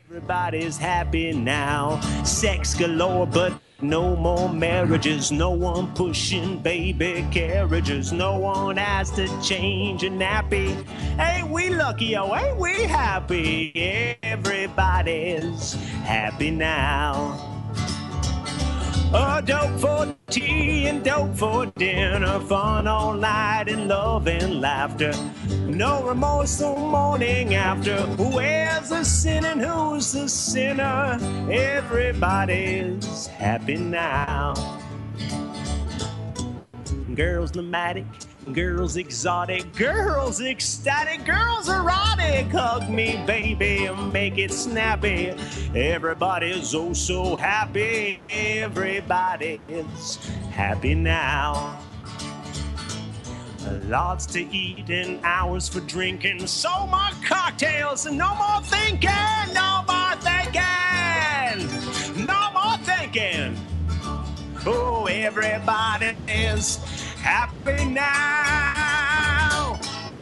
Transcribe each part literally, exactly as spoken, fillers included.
Everybody's happy now. Sex galore, but no more marriages. No one pushing baby carriages. No one has to change a nappy. Ain't we lucky, oh, ain't we happy? Everybody's happy now. Oh, dope for tea and dope for dinner. Fun all night and love and laughter. No remorse the morning after. Where's the sin and who's the sinner? Everybody's happy now. Girls pneumatic, girls exotic, girls ecstatic, girls erotic. Hug me, baby, and make it snappy. Everybody's oh so happy. Everybody's happy now. Lots to eat and hours for drinking. So more cocktails and no more thinking. No more thinking. No more thinking. Oh, everybody is happy now.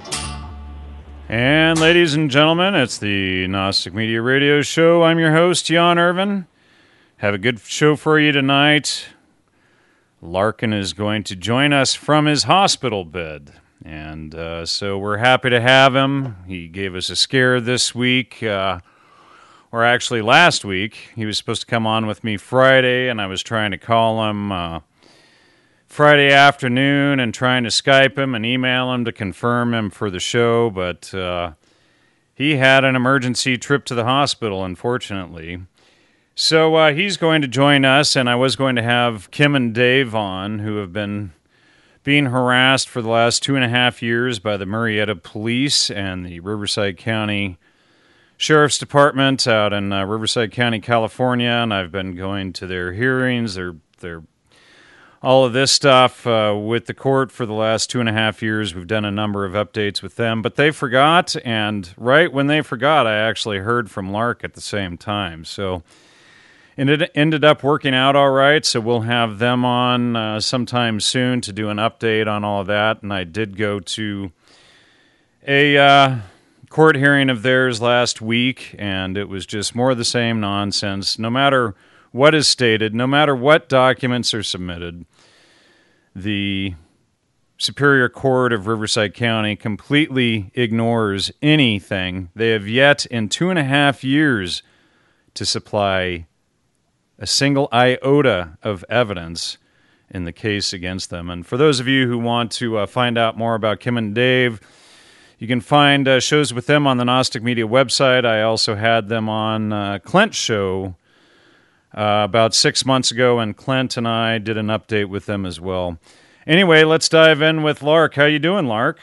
And ladies and gentlemen, it's the Gnostic Media Radio Show. I'm your host, Jan Irvin. Have a good show for you tonight. Larkin is going to join us from his hospital bed. And uh, so we're happy to have him. He gave us a scare this week, uh, or actually last week. He was supposed to come on with me Friday, and I was trying to call him uh, Friday afternoon and trying to Skype him and email him to confirm him for the show, but uh, he had an emergency trip to the hospital, unfortunately. So uh, he's going to join us, and I was going to have Kim and Dave on, who have been being harassed for the last two and a half years by the Marietta Police and the Riverside County Sheriff's Department out in uh, Riverside County, California, and I've been going to their hearings, their their all of this stuff uh, with the court for the last two and a half years. We've done a number of updates with them, but they forgot, and right when they forgot, I actually heard from Lark at the same time. So it ended up working out all right, so we'll have them on uh, sometime soon to do an update on all of that. And I did go to a uh, court hearing of theirs last week, and it was just more of the same nonsense. No matter what is stated, no matter what documents are submitted, the Superior Court of Riverside County completely ignores anything. They have yet in two and a half years to supply a single iota of evidence in the case against them. And for those of you who want to uh, find out more about Kim and Dave, you can find uh, shows with them on the Gnostic Media website. I also had them on uh, Clint's show uh, about six months ago, and Clint and I did an update with them as well. Anyway, let's dive in with Lark. How you doing, Lark?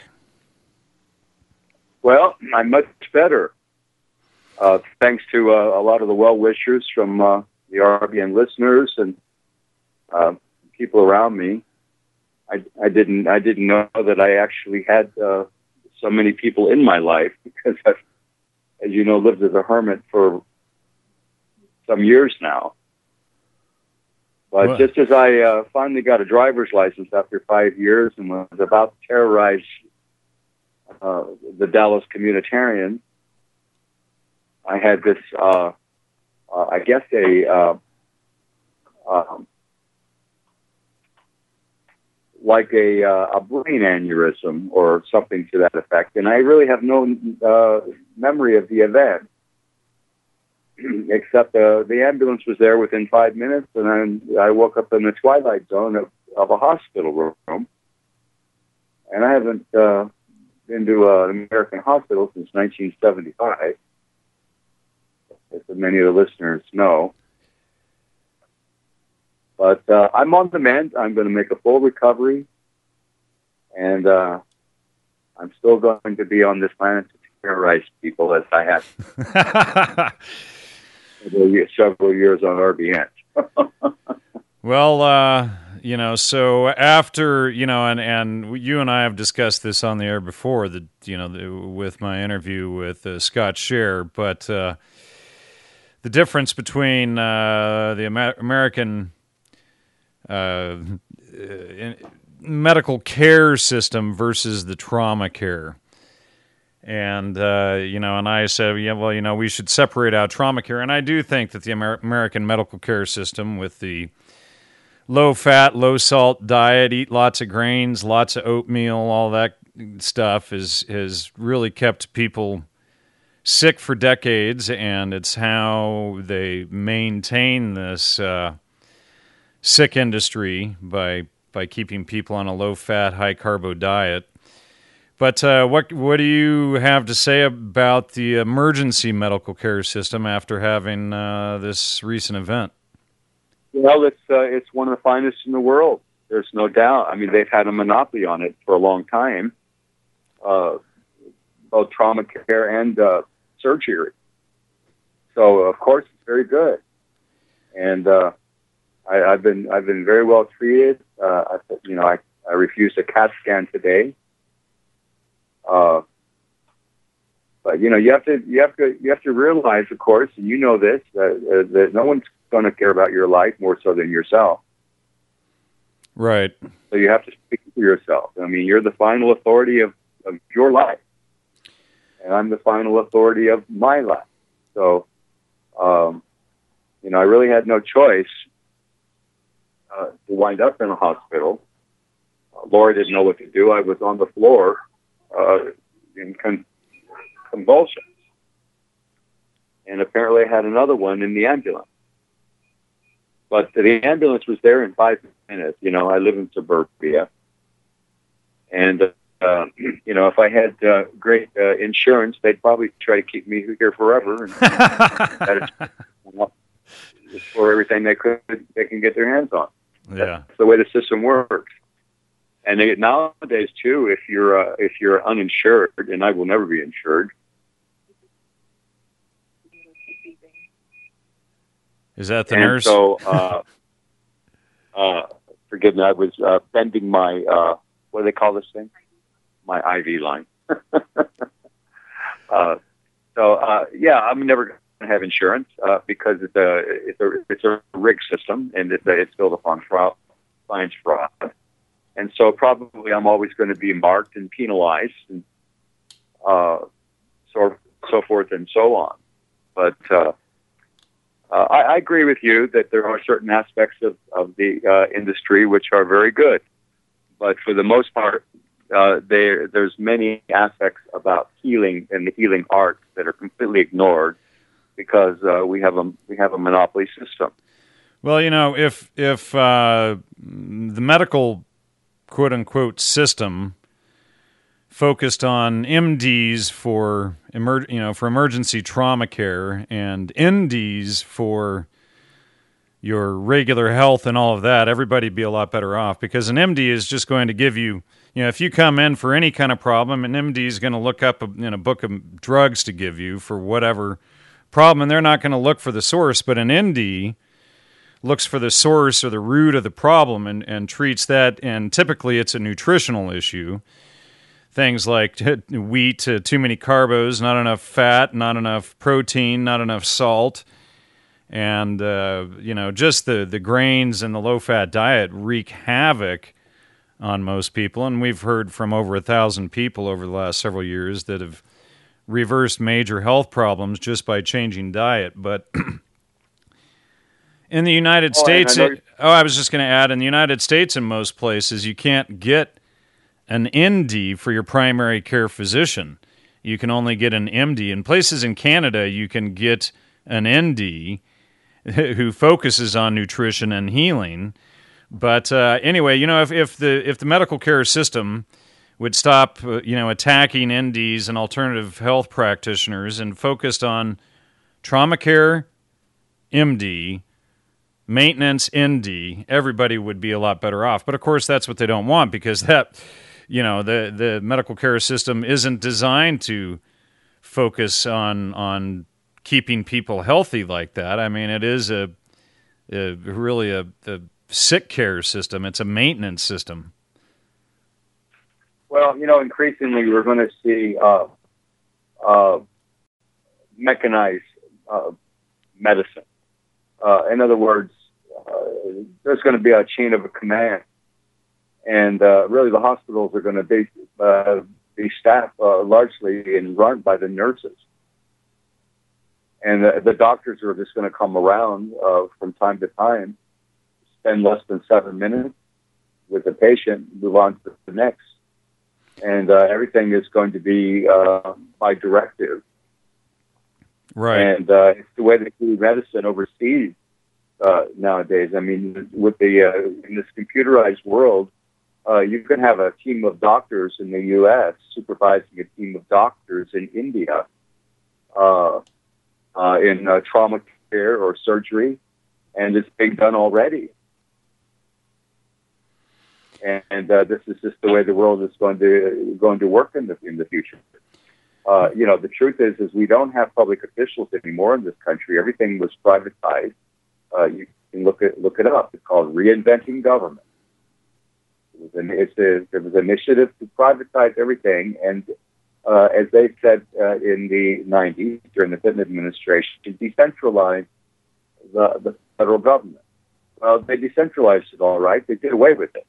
Well, I'm much better. Uh, thanks to uh, a lot of the well-wishers from uh, the R B N listeners and uh, people around me. I, I didn't I didn't know that I actually had uh, so many people in my life because I've, as you know, lived as a hermit for some years now. But what? Just as I uh, finally got a driver's license after five years and was about to terrorize uh, the Dallas Communitarian, I had this, uh, uh, I guess, a uh, um, like a, uh, a brain aneurysm or something to that effect. And I really have no uh, memory of the event, except uh, the ambulance was there within five minutes, and then I woke up in the twilight zone of, of a hospital room. And I haven't uh, been to uh, an American hospital since nineteen seventy-five, as many of the listeners know. But uh, I'm on the mend. I'm going to make a full recovery, and uh, I'm still going to be on this planet to terrorize people as I have several years on R B N. Well, uh, you know, so after, you know, and, and you and I have discussed this on the air before, the, you know, the, with my interview with uh, Scott Scher, but uh, the difference between uh, the Amer- American uh, medical care system versus the trauma care. And, uh, you know, and I said, yeah, well, you know, we should separate out trauma care. And I do think that the Amer- American medical care system, with the low-fat, low-salt diet, eat lots of grains, lots of oatmeal, all that stuff, is has really kept people sick for decades. And it's how they maintain this uh, sick industry by by keeping people on a low-fat, high-carbo diet. But uh, what what do you have to say about the emergency medical care system after having uh, this recent event? Well, it's uh, it's one of the finest in the world. There's no doubt. I mean, they've had a monopoly on it for a long time, uh, both trauma care and uh, surgery. So, of course, it's very good. And uh, I, I've been I've been very well treated. Uh, I, you know, I, I refused a CAT scan today. Uh, but you know, you have to you have to you have to realize, of course, and you know this, that, uh, that no one's going to care about your life more so than yourself. Right. So you have to speak for yourself. I mean, you're the final authority of, of your life, and I'm the final authority of my life. So, um, you know, I really had no choice uh, to wind up in a hospital. Uh, Laura didn't know what to do. I was on the floor. Uh, in con- convulsions, and apparently I had another one in the ambulance. But the ambulance was there in five minutes. You know, I live in suburbia, and uh, you know, if I had uh, great uh, insurance, they'd probably try to keep me here forever, and that is, you know, for everything they could they can get their hands on. Yeah, that's the way the system works. And they, nowadays, too, if you're uh, if you're uninsured, and I will never be insured. Is that the and nurse? So, uh, uh, forgive me, I was uh, bending my, uh, what do they call this thing? My I V line. uh, so, uh, yeah, I'm never going to have insurance uh, because it's a, it's a it's a rigged system, and it's, a, it's built upon fraud, science fraud. And so probably I'm always going to be marked and penalized, and uh, so so forth and so on. But uh, uh, I, I agree with you that there are certain aspects of, of the uh, industry which are very good. But for the most part, uh, there there's many aspects about healing and the healing arts that are completely ignored because uh, we have a we have a monopoly system. Well, you know, if if uh, the medical quote unquote system focused on M Ds for emer- you know for emergency trauma care and N Ds for your regular health and all of that, everybody'd be a lot better off, because an M D is just going to give you, you know, if you come in for any kind of problem, an M D is going to look up a, you know, book of drugs to give you for whatever problem, and they're not going to look for the source. But an N D looks for the source or the root of the problem and, and treats that, and typically it's a nutritional issue. Things like wheat, uh, too many carbos, not enough fat, not enough protein, not enough salt, and uh, you know, just the, the grains and the low-fat diet wreak havoc on most people. And we've heard from over a thousand people over the last several years that have reversed major health problems just by changing diet. But in the United oh, States, I it, oh, I was just going to add, in the United States, in most places, you can't get an N D for your primary care physician. You can only get an M D. In places in Canada, you can get an N D who focuses on nutrition and healing. But uh, anyway, you know, if, if the if the medical care system would stop, uh, you know, attacking N Ds and alternative health practitioners and focused on trauma care, M D, maintenance, N D, everybody would be a lot better off. But of course, that's what they don't want, because that, you know, the, the medical care system isn't designed to focus on on keeping people healthy like that. I mean, it is a, a really a, a sick care system. It's a maintenance system. Well, you know, increasingly we're going to see uh, uh, mechanized uh, medicine. Uh, in other words, uh, there's going to be a chain of command, and uh, really the hospitals are going to be uh, be staffed uh, largely and run by the nurses. And the, the doctors are just going to come around uh, from time to time, spend less than seven minutes with the patient, move on to the next. And uh, everything is going to be uh, by directive. Right. And uh, it's the way they do medicine overseas uh, nowadays. I mean, with the uh, in this computerized world, uh, you can have a team of doctors in the U S supervising a team of doctors in India uh, uh, in uh, trauma care or surgery, and it's being done already. And uh, this is just the way the world is going to going to work in the in the future. Uh, you know, the truth is, is we don't have public officials anymore in this country. Everything was privatized. Uh, you can look at look it up. It's called reinventing government. It was an, it's a, there was an initiative to privatize everything, and uh, as they said uh, in the nineties during the Clinton administration, to decentralize the, the federal government. Well, they decentralized it all right. They did away with it.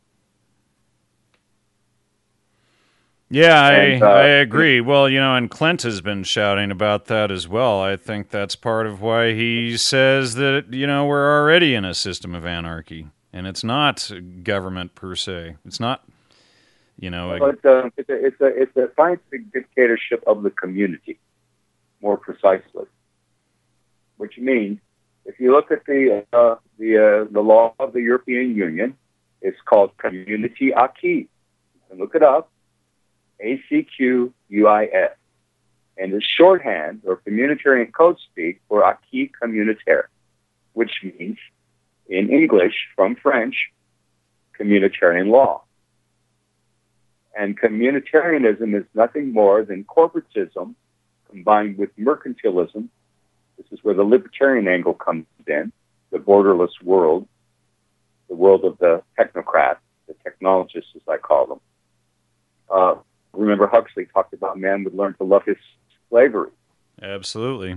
Yeah, I, and, uh, I agree. Well, you know, and Clint has been shouting about that as well. I think that's part of why he says that, you know, we're already in a system of anarchy, and it's not government per se. It's not, you know... Well, it's, a, it's, a, it's, a, it's a scientific dictatorship of the community, more precisely. Which means, if you look at the, uh, the, uh, the law of the European Union, it's called Community Acquis. You can look it up. A C Q U I S, and it's shorthand or communitarian code speak for acquis communautaire, which means, in English from French, communitarian law. And communitarianism is nothing more than corporatism combined with mercantilism. This is where the libertarian angle comes in, the borderless world, the world of the technocrats, the technologists, as I call them. Uh, Remember, Huxley talked about man would learn to love his slavery. Absolutely.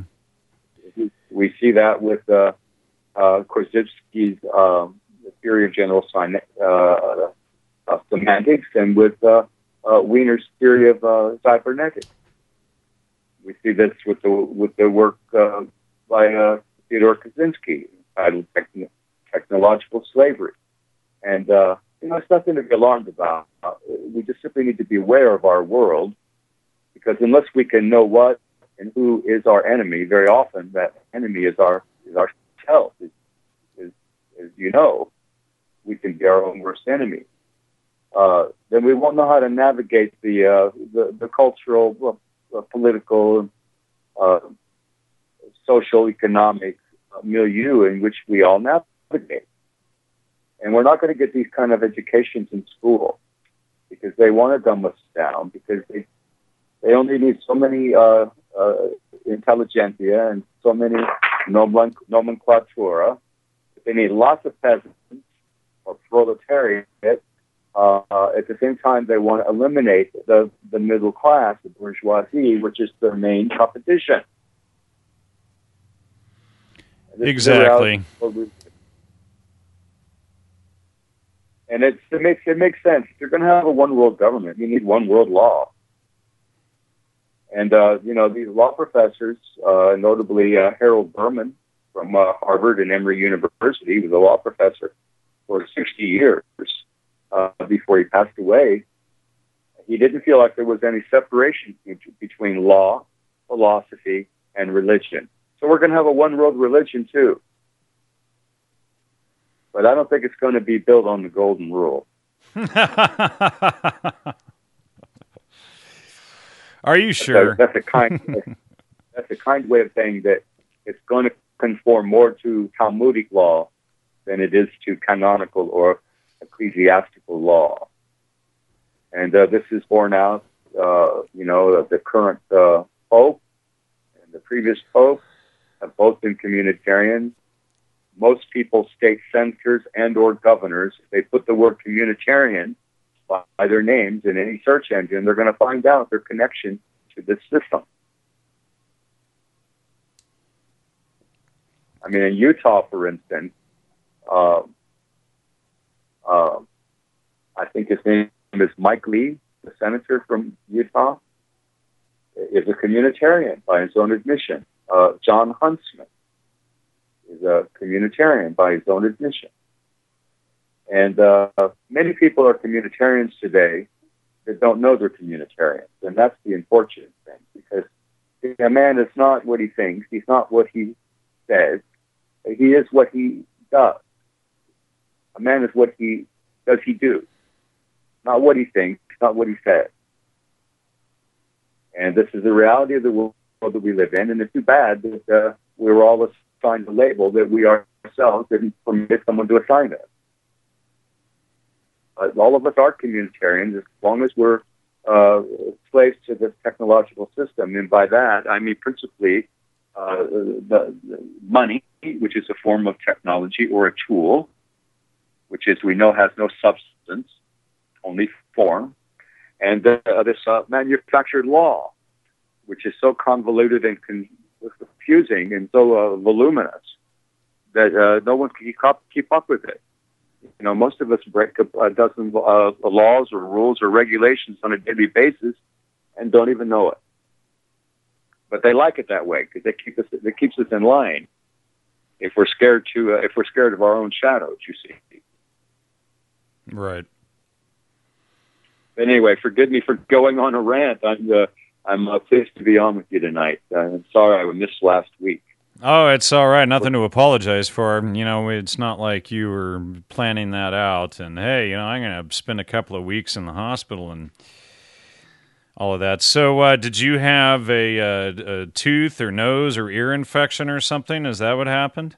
We see that with uh, uh, Korzybski's um, theory of general sign, uh, uh, semantics, and with uh, uh, Wiener's theory of uh, cybernetics. We see this with the with the work uh, by uh, Theodore Kaczynski titled Techn- Technological Slavery, and. Uh, You know, it's nothing to be alarmed about. Uh, we just simply need to be aware of our world, because unless we can know what and who is our enemy, very often that enemy is our is ourselves. As, as, as you know, we can be our own worst enemy. Uh, then we won't know how to navigate the uh, the, the cultural, uh, political, uh, social, economic uh, milieu in which we all navigate. And we're not going to get these kind of educations in school because they want to dumb us down, because they they only need so many uh, uh, intelligentsia and so many nomen- nomenclatura. They need lots of peasants or proletariat. Uh, uh, at the same time, they want to eliminate the, the middle class, the bourgeoisie, which is their main competition. Exactly. And it's, it makes it makes sense. If you're going to have a one world government, you need one world law. And uh, you know, these law professors, uh, notably uh, Harold Berman from uh, Harvard and Emory University, was a law professor for sixty years uh, before he passed away. He didn't feel like there was any separation between law, philosophy, and religion. So we're going to have a one world religion too. But I don't think it's going to be built on the golden rule. Are you sure? That's a, that's a kind. That's a kind way of saying that it's going to conform more to Talmudic law than it is to canonical or ecclesiastical law. And uh, this is borne out, uh, you know, the current uh, pope and the previous pope have both been communitarians. Most people, state senators and or governors, if they put the word communitarian by their names in any search engine, they're going to find out their connection to this system. I mean, in Utah, for instance, uh, uh, I think his name is Mike Lee, the senator from Utah, is a communitarian by his own admission. Uh, John Huntsman is a communitarian by his own admission. And uh, many people are communitarians today that don't know they're communitarians. And that's the unfortunate thing, because a man is not what he thinks. He's not what he says. He is what he does. A man is what he does he do, not what he thinks, not what he says. And this is the reality of the world that we live in, and it's too bad that uh, we were all assigned a label that we ourselves didn't permit someone to assign us. Uh, all of us are communitarians as long as we're uh, slaves to this technological system, and by that I mean principally uh, the, the money, which is a form of technology or a tool, which is we know has no substance, only form, and uh, this uh, manufactured law, which is so convoluted and con- confusing and so uh, voluminous that uh, no one can keep up, keep up with it. You know, most of us break a dozen uh, laws or rules or regulations on a daily basis and don't even know it. But they like it that way because they keep us. It keeps us in line. If we're scared to, uh, if we're scared of our own shadows, you see. Right. Anyway, forgive me for going on a rant. I'm uh, I'm uh, pleased to be on with you tonight. Uh, I'm sorry I missed last week. Oh, it's all right. Nothing to apologize for. You know, it's not like you were planning that out. And hey, you know, I'm going to spend a couple of weeks in the hospital and all of that. So, uh, did you have a, a, a tooth or nose or ear infection or something? Is that what happened?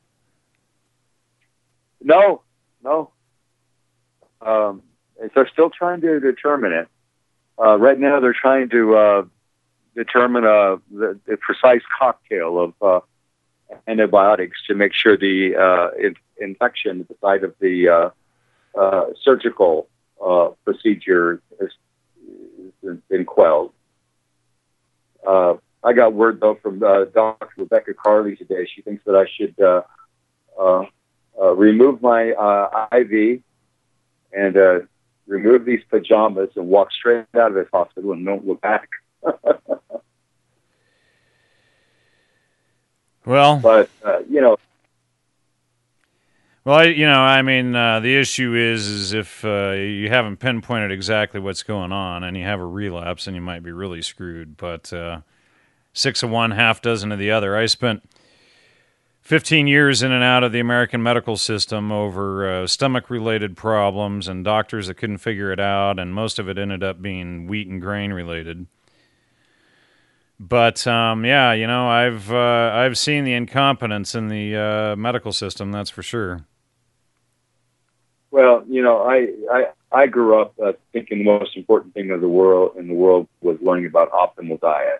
No, no. Um, they're still trying to determine it. Uh, right now, they're trying to uh, determine uh, the, the precise cocktail of uh, antibiotics to make sure the uh, in- infection at the site of the uh, uh, surgical uh, procedure has, has been quelled. Uh, I got word, though, from uh, Doctor Rebecca Carley today. She thinks that I should uh, uh, uh, remove my uh, I V and uh, remove these pajamas and walk straight out of this hospital and don't look back. Well, but uh, you know, well, I, you know, I mean, uh, the issue is, is if uh, you haven't pinpointed exactly what's going on, and you have a relapse, and you might be really screwed. But uh, six of one, half dozen of the other. I spent fifteen years in and out of the American medical system over uh, stomach-related problems and doctors that couldn't figure it out, and most of it ended up being wheat and grain related. But um, yeah, you know, I've uh, I've seen the incompetence in the uh, medical system. That's for sure. Well, you know, I I, I grew up uh, thinking the most important thing of the world in the world was learning about optimal diet,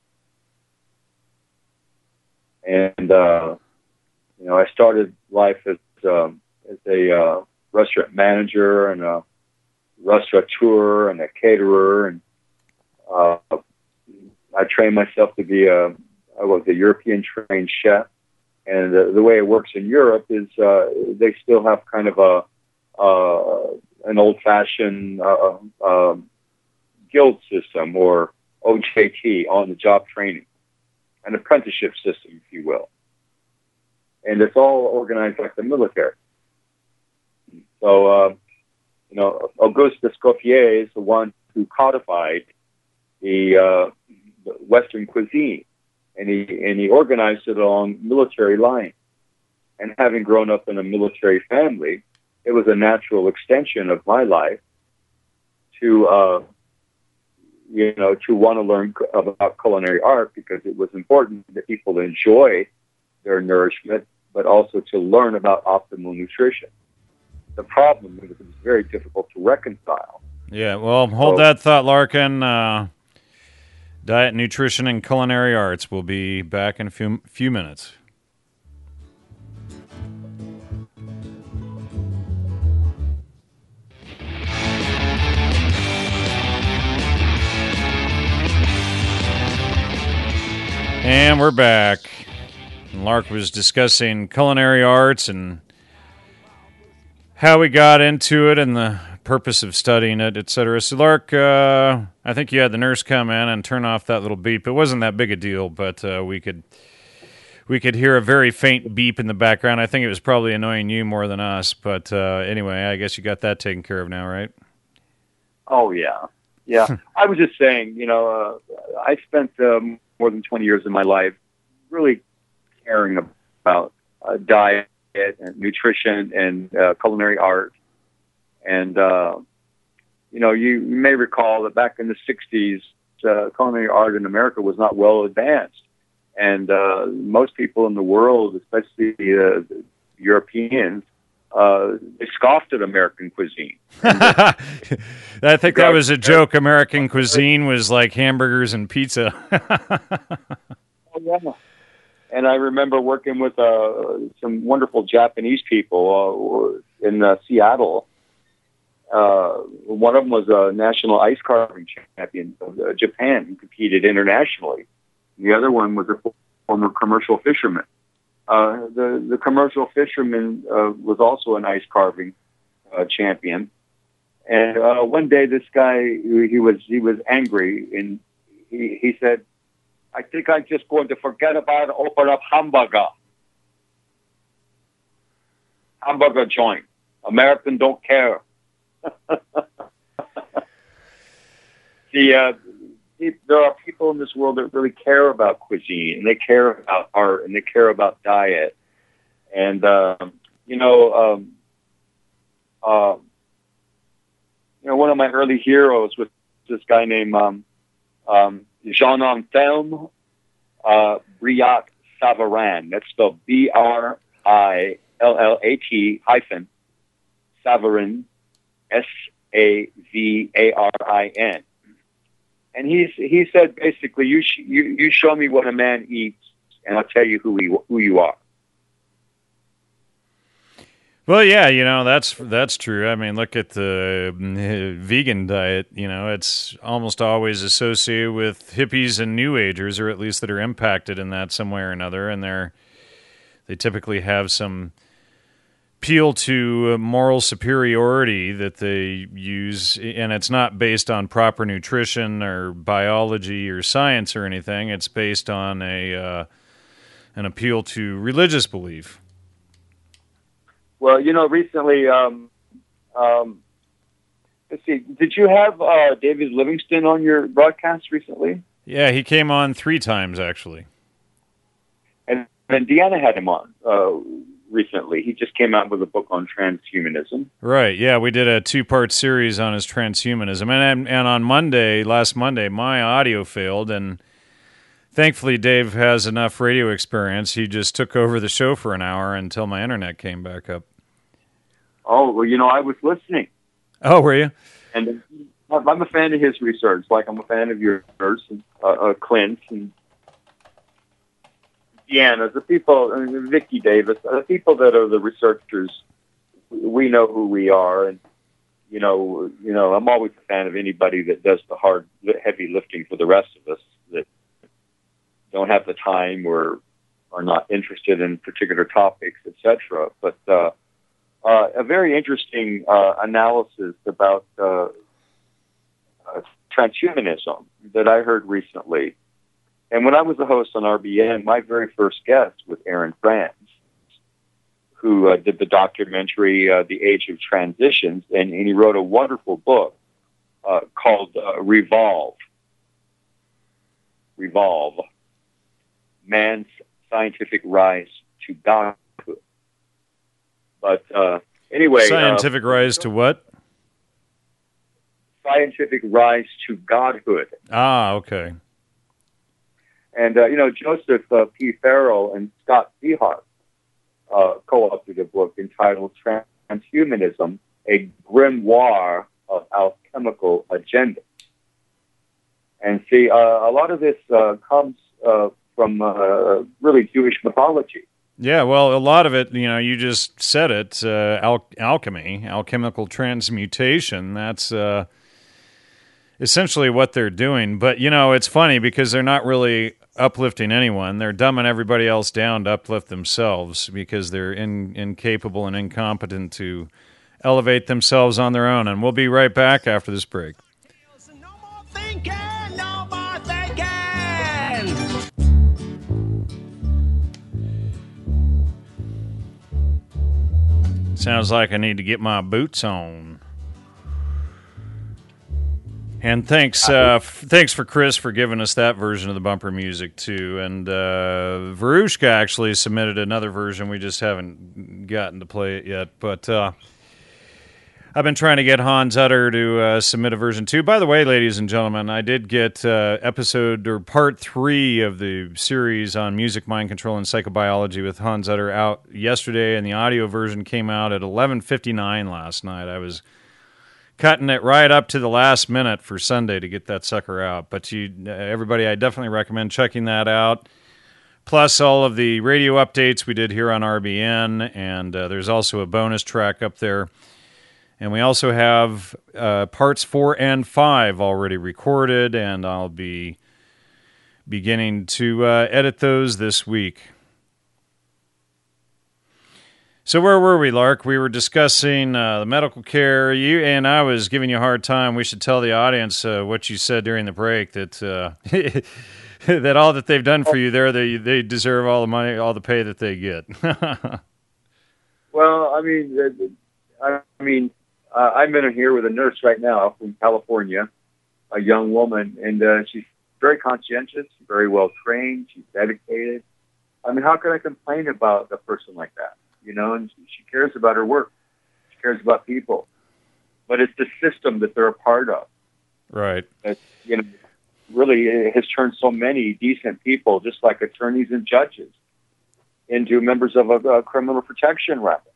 and uh, you know, I started life as um, as a uh, restaurant manager and a restaurateur and a caterer, and uh, I trained myself to be a, I was a European trained chef. And the, the way it works in Europe is uh, they still have kind of a uh, an old fashioned uh, um, guild system, or O J T, on the job training, an apprenticeship system, if you will. And it's all organized like the military. So, uh, you know, Auguste Escoffier is the one who codified the uh, Western cuisine, and he and he organized it along military lines. And having grown up in a military family, it was a natural extension of my life to, uh, you know, to want to learn about culinary art, because it was important that people enjoy their nourishment, but also to learn about optimal nutrition. The problem is it's very difficult to reconcile. Yeah, well, hold so, that thought, Larkin. Uh... Diet, Nutrition, and Culinary Arts. We'll be back in a few, few minutes. And we're back. And Lark was discussing culinary arts and how we got into it and the purpose of studying it, et cetera. So, Lark, uh, I think you had the nurse come in and turn off that little beep. It wasn't that big a deal, but uh, we could we could hear a very faint beep in the background. I think it was probably annoying you more than us. But uh, anyway, I guess you got that taken care of now, right? Oh, yeah. Yeah. I was just saying, you know, uh, I spent um, more than twenty years of my life really caring about uh, diet and nutrition and uh, culinary art. And, uh, you know, you, you may recall that back in the sixties, uh, culinary art in America was not well advanced. And uh, most people in the world, especially uh, Europeans, uh, they scoffed at American cuisine. I think that was a joke. American cuisine was like hamburgers and pizza. Oh, yeah. And I remember working with uh, some wonderful Japanese people uh, in uh, Seattle. Uh, one of them was a national ice carving champion of uh, Japan who competed internationally. The other one was a former commercial fisherman. Uh, the, the commercial fisherman uh, was also an ice carving uh, champion. And uh, one day this guy, he was he was angry, and he, he said, I think I'm just going to forget about it, open up hamburger. Hamburger joint. American don't care. See, uh, there are people in this world that really care about cuisine, and they care about art, and they care about diet. And, um, you know, um, uh, you know, one of my early heroes was this guy named um, um, Jean-Anselme uh, Brillat-Savarin. That's spelled B R I L L A T hyphen Savarin, S A V A R I N. And he's, he said, basically, you, sh- you you show me what a man eats, and I'll tell you who, he, who you are. Well, yeah, you know, that's that's true. I mean, look at the uh, vegan diet. You know, it's almost always associated with hippies and New Agers, or at least that are impacted in that some way or another. And they're they typically have some appeal to moral superiority that they use, and it's not based on proper nutrition or biology or science or anything. It's based on a uh, an appeal to religious belief. Well, you know, recently, um, um, let's see, did you have uh, David Livingston on your broadcast recently? Yeah, he came on three times, actually. And, and Deanna had him on uh, recently. He just came out with a book on transhumanism. Right, yeah, we did a two-part series on his transhumanism. And, and on Monday, last Monday, my audio failed, and thankfully, Dave has enough radio experience. He just took over the show for an hour until my internet came back up. Oh, well, you know, I was listening. Oh, were you? And I'm a fan of his research, like I'm a fan of yours, and uh, uh, Clint, and Deanna, the people, I mean, Vicki Davis, the people that are the researchers. We know who we are, and you know, you know, I'm always a fan of anybody that does the hard, heavy lifting for the rest of us that don't have the time or are not interested in particular topics, et cetera. But uh, uh, a very interesting uh, analysis about uh, uh, transhumanism that I heard recently. And when I was a host on R B N, my very first guest was Aaron Franz, who uh, did the documentary uh, The Age of Transitions, and, and he wrote a wonderful book uh, called uh, Revolve. Revolve. Man's Scientific Rise to Godhood. But uh, anyway... Scientific uh, rise to what? Scientific Rise to Godhood. Ah, okay. And, uh, you know, Joseph uh, P. Farrell and Scott Seahart uh, co-authored a book entitled Transhumanism, A Grimoire of Alchemical Agenda. And see, uh, a lot of this uh, comes uh, from uh, really Jewish mythology. Yeah, well, a lot of it, you know, you just said it, uh, al- alchemy, alchemical transmutation, that's uh, essentially what they're doing. But, you know, it's funny because they're not really uplifting anyone. They're dumbing everybody else down to uplift themselves because they're in, incapable and incompetent to elevate themselves on their own. And we'll be right back after this break. No more thinking, no more thinking. Sounds like I need to get my boots on. And thanks, uh, f- thanks for Chris for giving us that version of the bumper music too. And uh, Verushka actually submitted another version. We just haven't gotten to play it yet. But uh, I've been trying to get Hans Utter to uh, submit a version too. By the way, ladies and gentlemen, I did get uh, episode or part three of the series on music, mind control, and psychobiology with Hans Utter out yesterday, and the audio version came out at eleven fifty-nine last night. I was cutting it right up to the last minute for Sunday to get that sucker out. But you, everybody, I definitely recommend checking that out. Plus all of the radio updates we did here on R B N, and uh, there's also a bonus track up there. And we also have uh, parts four and five already recorded, and I'll be beginning to uh, edit those this week. So where were we, Lark? We were discussing uh, the medical care. You and I was giving you a hard time. We should tell the audience uh, what you said during the break, that uh, that all that they've done for you there, they they deserve all the money, all the pay that they get. Well, I mean, I mean, uh, I'm in here with a nurse right now from California, a young woman, and uh, she's very conscientious, very well trained, she's dedicated. I mean, how can I complain about a person like that? You know, and she cares about her work. She cares about people. But it's the system that they're a part of. Right. That, you know, really has turned so many decent people, just like attorneys and judges, into members of a, a criminal protection racket.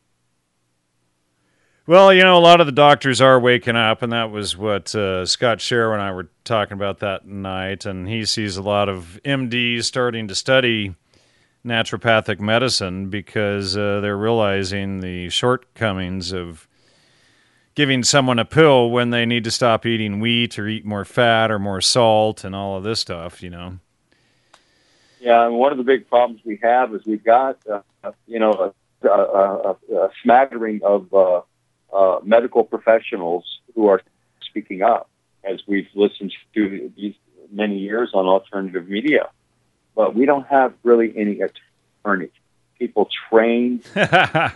Well, you know, a lot of the doctors are waking up, and that was what uh, Scott Sherr and I were talking about that night, and he sees a lot of M Ds starting to study naturopathic medicine because uh, they're realizing the shortcomings of giving someone a pill when they need to stop eating wheat or eat more fat or more salt and all of this stuff, you know. Yeah, and one of the big problems we have is we've got, uh, you know, a, a, a smattering of uh, uh, medical professionals who are speaking up, as we've listened to these many years on alternative media. But we don't have really any attorneys, people trained. Well,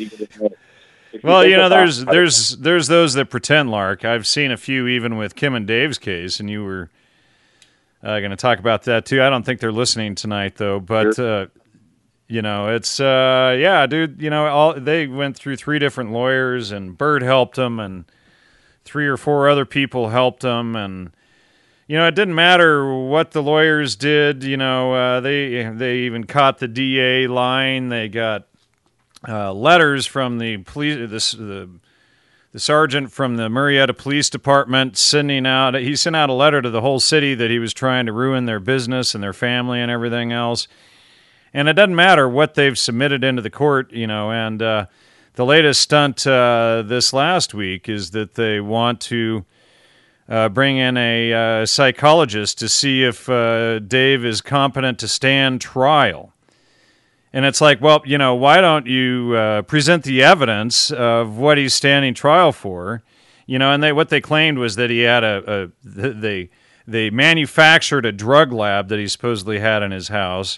you know, there's there's there's those that pretend, Lark. I've seen a few even with Kim and Dave's case, and you were uh, going to talk about that too. I don't think they're listening tonight, though. But uh, you know, it's uh, yeah, dude. You know, all they went through three different lawyers, and Bird helped them, and three or four other people helped them, and you know, it didn't matter what the lawyers did. You know, uh, they they even caught the D A lying. They got uh, letters from the police, the, the the sergeant from the Murrieta Police Department sending out. He sent out a letter to the whole city that he was trying to ruin their business and their family and everything else. And it doesn't matter what they've submitted into the court. You know, and uh, the latest stunt uh, this last week is that they want to Uh, bring in a uh, psychologist to see if uh, Dave is competent to stand trial. And it's like, well, you know, why don't you uh, present the evidence of what he's standing trial for? You know, and they what they claimed was that he had a, a they they manufactured a drug lab that he supposedly had in his house.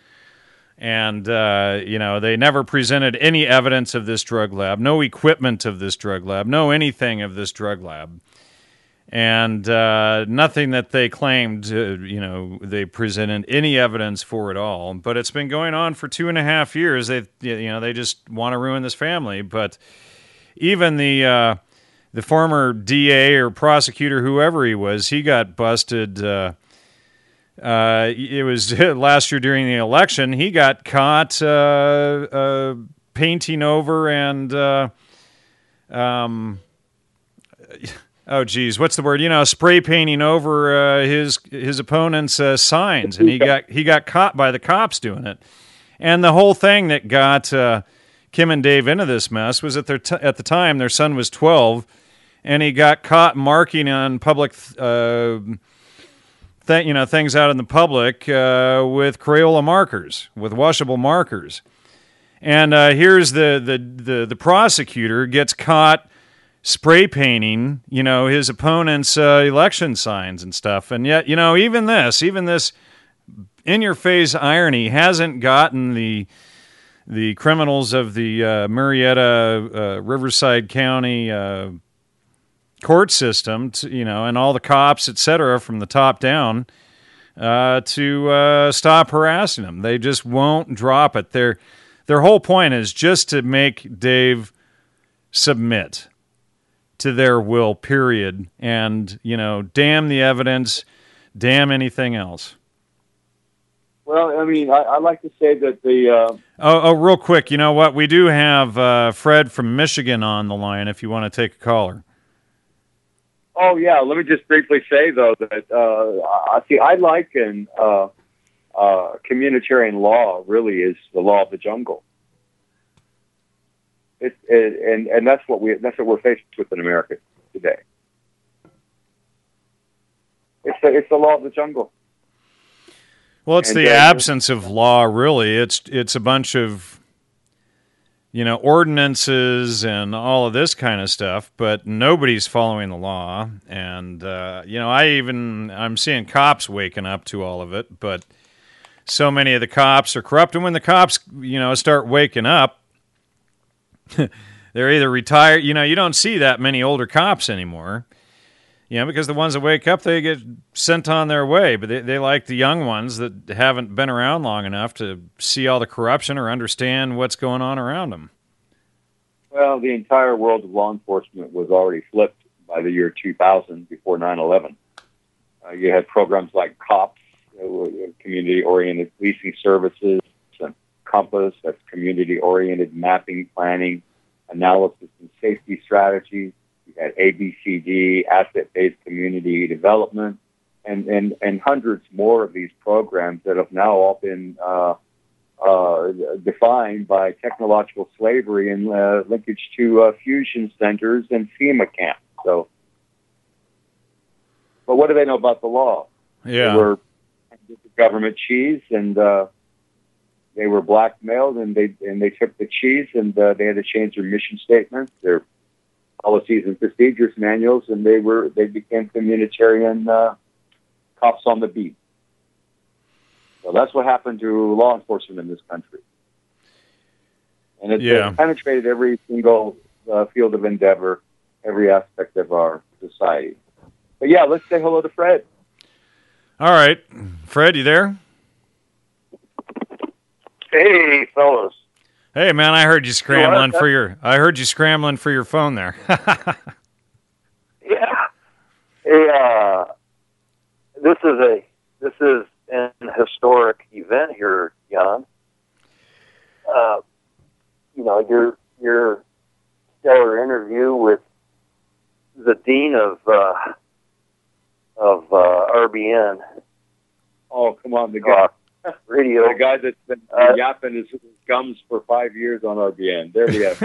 And, uh, you know, they never presented any evidence of this drug lab, no equipment of this drug lab, no anything of this drug lab. And uh, nothing that they claimed, uh, you know, they presented any evidence for at all. But it's been going on for two and a half years. They, you know, they just want to ruin this family. But even the uh, the former D A or prosecutor, whoever he was, he got busted. Uh, uh, it was last year during the election. He got caught uh, uh, painting over and. Uh, um, Oh, geez, what's the word? You know, spray painting over uh, his his opponent's uh, signs, and he got he got caught by the cops doing it. And the whole thing that got uh, Kim and Dave into this mess was that their t- at the time their son was twelve, and he got caught marking on public, uh, th- you know, things out in the public uh, with Crayola markers, with washable markers. And uh, here's the, the, the, the prosecutor gets caught spray painting, you know, his opponent's uh, election signs and stuff. And yet, you know, even this, even this in-your-face irony hasn't gotten the the criminals of the uh, Marietta, uh, Riverside County uh, court system, to, you know, and all the cops, et cetera, from the top down, uh, to uh, stop harassing them. They just won't drop it. Their their whole point is just to make Dave submit to their will, period. And, you know, damn the evidence, damn anything else. Well, I mean, I, I like to say that the... Uh, oh, oh, real quick, you know what? We do have uh, Fred from Michigan on the line if you want to take a caller. Oh, yeah. Let me just briefly say, though, that uh, I see, I liken uh, uh, communitarian law really is the law of the jungle. It, it, and and that's what we that's what we're faced with in America today. It's the, it's the law of the jungle. Well, it's and, the uh, absence of law, really. It's it's a bunch of, you know, ordinances and all of this kind of stuff, but nobody's following the law. And uh, you know, I even I'm seeing cops waking up to all of it, but so many of the cops are corrupt. And when the cops, you know, start waking up, they're either retired, you know, you don't see that many older cops anymore, you know, because the ones that wake up, they get sent on their way, but they, they like the young ones that haven't been around long enough to see all the corruption or understand what's going on around them. Well, the entire world of law enforcement was already flipped by the year two thousand, before nine eleven. Uh, you had programs like COPS, uh, Community-Oriented Policing Services, and COMPAS, that's community-oriented mapping, planning, analysis, and safety strategies. You had A B C D, asset-based community development, and, and, and hundreds more of these programs that have now all been uh, uh, defined by technological slavery and uh, linkage to uh, fusion centers and FEMA camps. So, but what do they know about the law? Yeah, they were government cheese, and uh, they were blackmailed, and they and they took the cheese, and uh, they had to change their mission statements, their policies and procedures manuals, and they were they became communitarian uh, cops on the beat. So that's what happened to law enforcement in this country, and it's yeah. penetrated every single uh, field of endeavor, every aspect of our society. But yeah, let's say hello to Fred. All right, Fred, you there? Hey, fellas. Hey, man, I heard you scrambling for your. I heard you scrambling for your phone there. Yeah. Hey, uh, this is a this is an historic event here, Jan. Uh, you know, your your stellar interview with the dean of uh, of uh, R B N. Oh, come on, the guy. Uh, radio. The guy that's been uh, yapping his gums for five years on R B N. There we have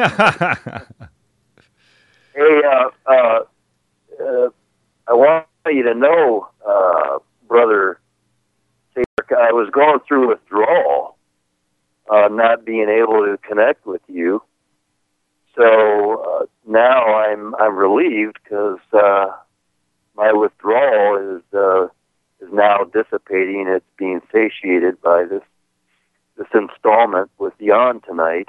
Hey, uh, uh, uh, I want you to know, uh, Brother Saber, I was going through withdrawal, uh, not being able to connect with you. So uh, now I'm I'm relieved because uh, my withdrawal is uh, is now dissipating. It's being satiated by this this installment with Jan tonight.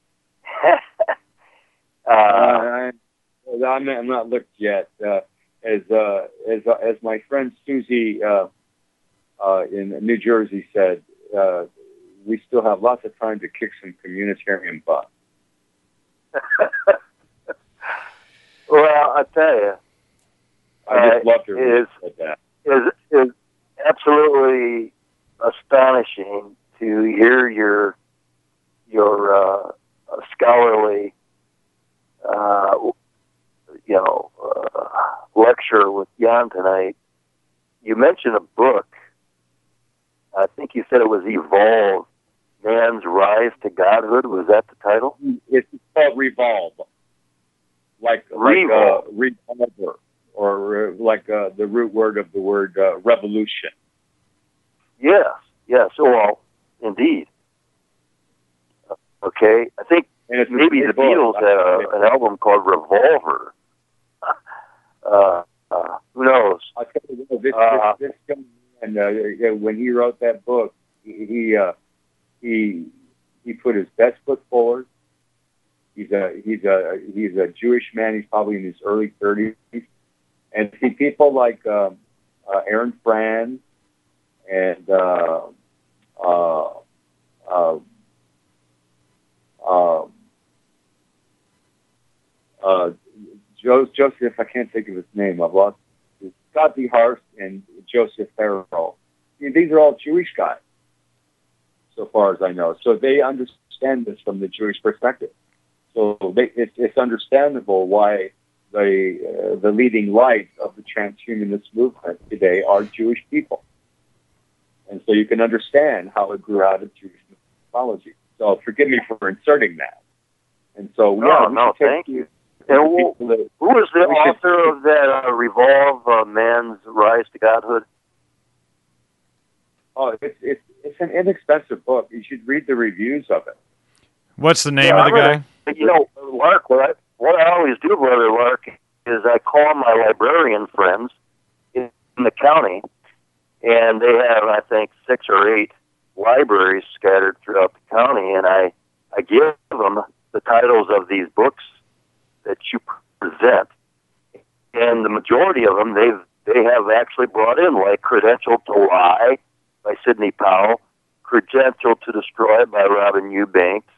uh, uh, I'm, I'm not looked yet. Uh, as uh, as uh, as my friend Susie uh, uh, in New Jersey said, uh, we still have lots of time to kick some communitarian butt. Well, I tell you, I just uh, love to is, read that. Is is absolutely astonishing to hear your your uh, scholarly, uh, you know, uh, lecture with Jan tonight. You mentioned a book. I think you said it was Evolve, Man's Rise to Godhood. Was that the title? It's called Revolve, like Revolve. like uh, revolver, or uh, like uh, the root word of the word uh, revolution. Yes, yes. Well, indeed. Okay. Okay, I think And it's a maybe great the book. Beatles had a, an album called Revolver. uh, uh, who knows? I'll tell you what, this, Uh, this, this young man, uh, yeah, when he wrote that book, he he, uh, he he put his best foot forward. He's a he's a he's a Jewish man. He's probably in his early thirties, and see people like um, uh, Aaron Franz and uh, uh, uh, uh, uh, Joseph. I can't think of his name. I've lost. Scott D. Hart and Joseph Farrell. These are all Jewish guys, so far as I know. So they understand this from the Jewish perspective. So they, it, it's understandable why the uh, the leading lights of the transhumanist movement today are Jewish people. And so you can understand how it grew out of Jewish mythology. So forgive me for inserting that. And so, no, yeah, no, thank you. And who, that, who was the we author should, of that uh, Revolve, uh, Man's Rise to Godhood? Oh, it's, it's, it's an inexpensive book. You should read the reviews of it. What's the name Yeah, of the I guy? But, you know, Lark, what I, what I always do, Brother Lark, is I call my librarian friends in the county, and they have, I think, six or eight libraries scattered throughout the county, and I, I give them the titles of these books that you present, and the majority of them they've they have actually brought in, like Credential to Lie by Sidney Powell, Credential to Destroy by Robin Eubanks.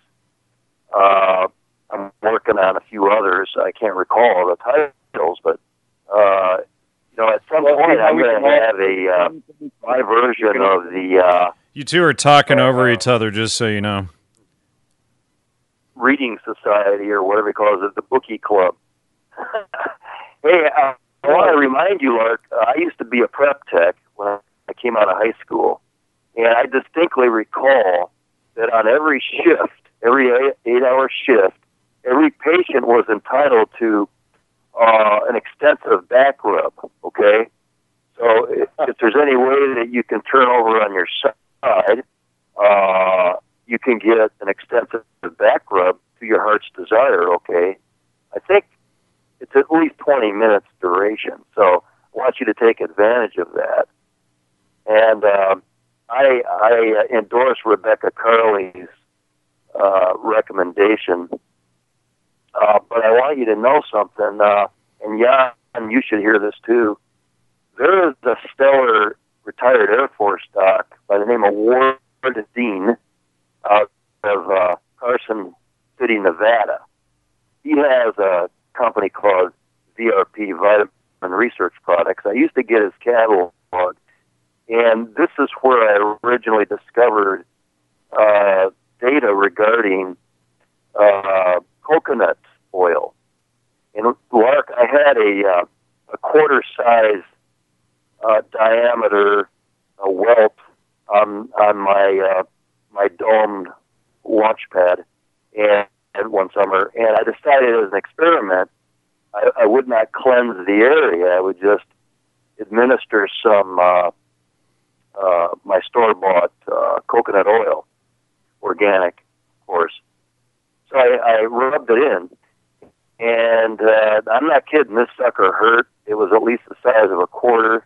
Uh, I'm working on a few others. I can't recall the titles, but uh, you know, at some Well, point see, I'm we going to can have a uh, my version of the uh, You two are talking Uh, over each other, just so you know. Reading Society, or whatever he calls it, the Bookie Club. Hey, uh, I want to remind you, Lark, uh, I used to be a prep tech when I came out of high school, and I distinctly recall that on every shift, every eight-hour shift, every patient was entitled to uh, an extensive back rub, okay? So if, if there's any way that you can turn over on your side, uh, you can get an extensive back rub to your heart's desire, okay? I think it's at least twenty minutes duration, so I want you to take advantage of that. And um, I, I endorse Rebecca Carley's uh, recommendation, uh, but I want you to know something, uh, and yeah, and you should hear this too. There is a stellar retired Air Force doc by the name of Ward Dean out of uh, Carson City, Nevada. He has a company called V R P, Vitamin Research Products. I used to get his catalog, and this is where I originally discovered uh, data regarding uh, coconut oil. And Lark, I had a, uh, a quarter-size uh, diameter uh, welt on on my uh, my domed launch pad, and, and one summer, and I decided as an experiment, I, I would not cleanse the area. I would just administer some uh, uh, my store-bought uh, coconut oil, organic, of course. So I, I rubbed it in, and uh, I'm not kidding. This sucker hurt. It was at least the size of a quarter.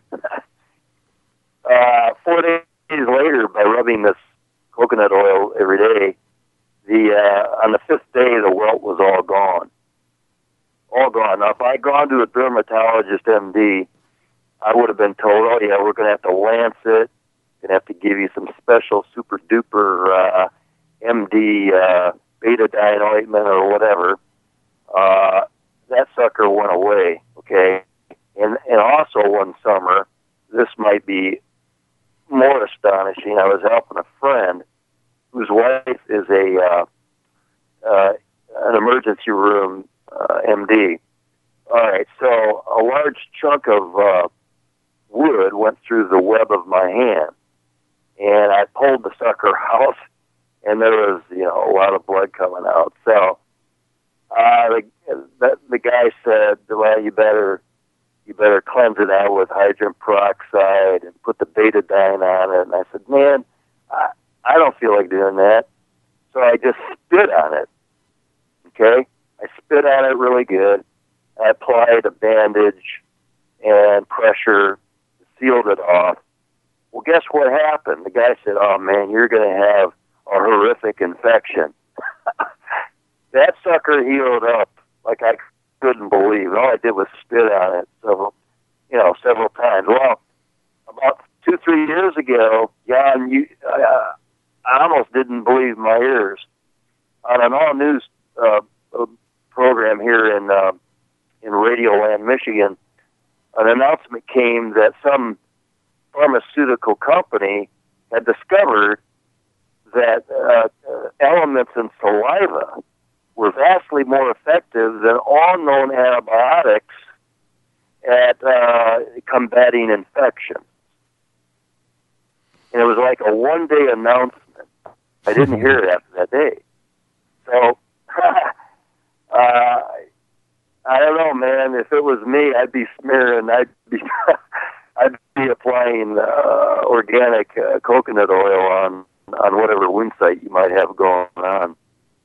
uh, four days later, by rubbing this coconut oil every day, the uh, on the fifth day, the welt was all gone. All gone. Now, if I'd gone to a dermatologist, M D, I would have been told, oh, yeah, we're going to have to lance it. Going to have to give you some special super-duper uh, M D uh, betadine ointment or whatever. Uh, that sucker went away, okay? And, and also one summer, this might be more astonishing. I was helping a friend whose wife is a uh, uh, an emergency room uh, M D. All right, so a large chunk of uh, wood went through the web of my hand, and I pulled the sucker out, and there was, you know, a lot of blood coming out. So uh, the, the the guy said, "Well, you better you better cleanse it out with hydrogen peroxide and put the betadine on it." And I said, "Man, I, I don't feel like doing that." So I just spit on it really good. I applied a bandage and pressure, sealed it off. Well, guess what happened? The guy said, "Oh man, you're going to have a horrific infection." That sucker healed up like I couldn't believe. All I did was spit on it several, you know, several times. Well, about two, three years ago, Jan, you, uh, I almost didn't believe my ears. On an all-news uh, program here in uh, in Radioland, Michigan, an announcement came that some pharmaceutical company had discovered that uh, elements in saliva were vastly more effective than all known antibiotics at uh, combating infection. And it was like a one-day announcement. I didn't hear it after that day. So, uh, I don't know, man. If it was me, I'd be smearing. I'd be, I'd be applying uh, organic uh, coconut oil on on whatever wound site you might have going on.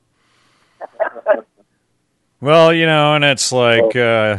Well, you know, and it's like uh,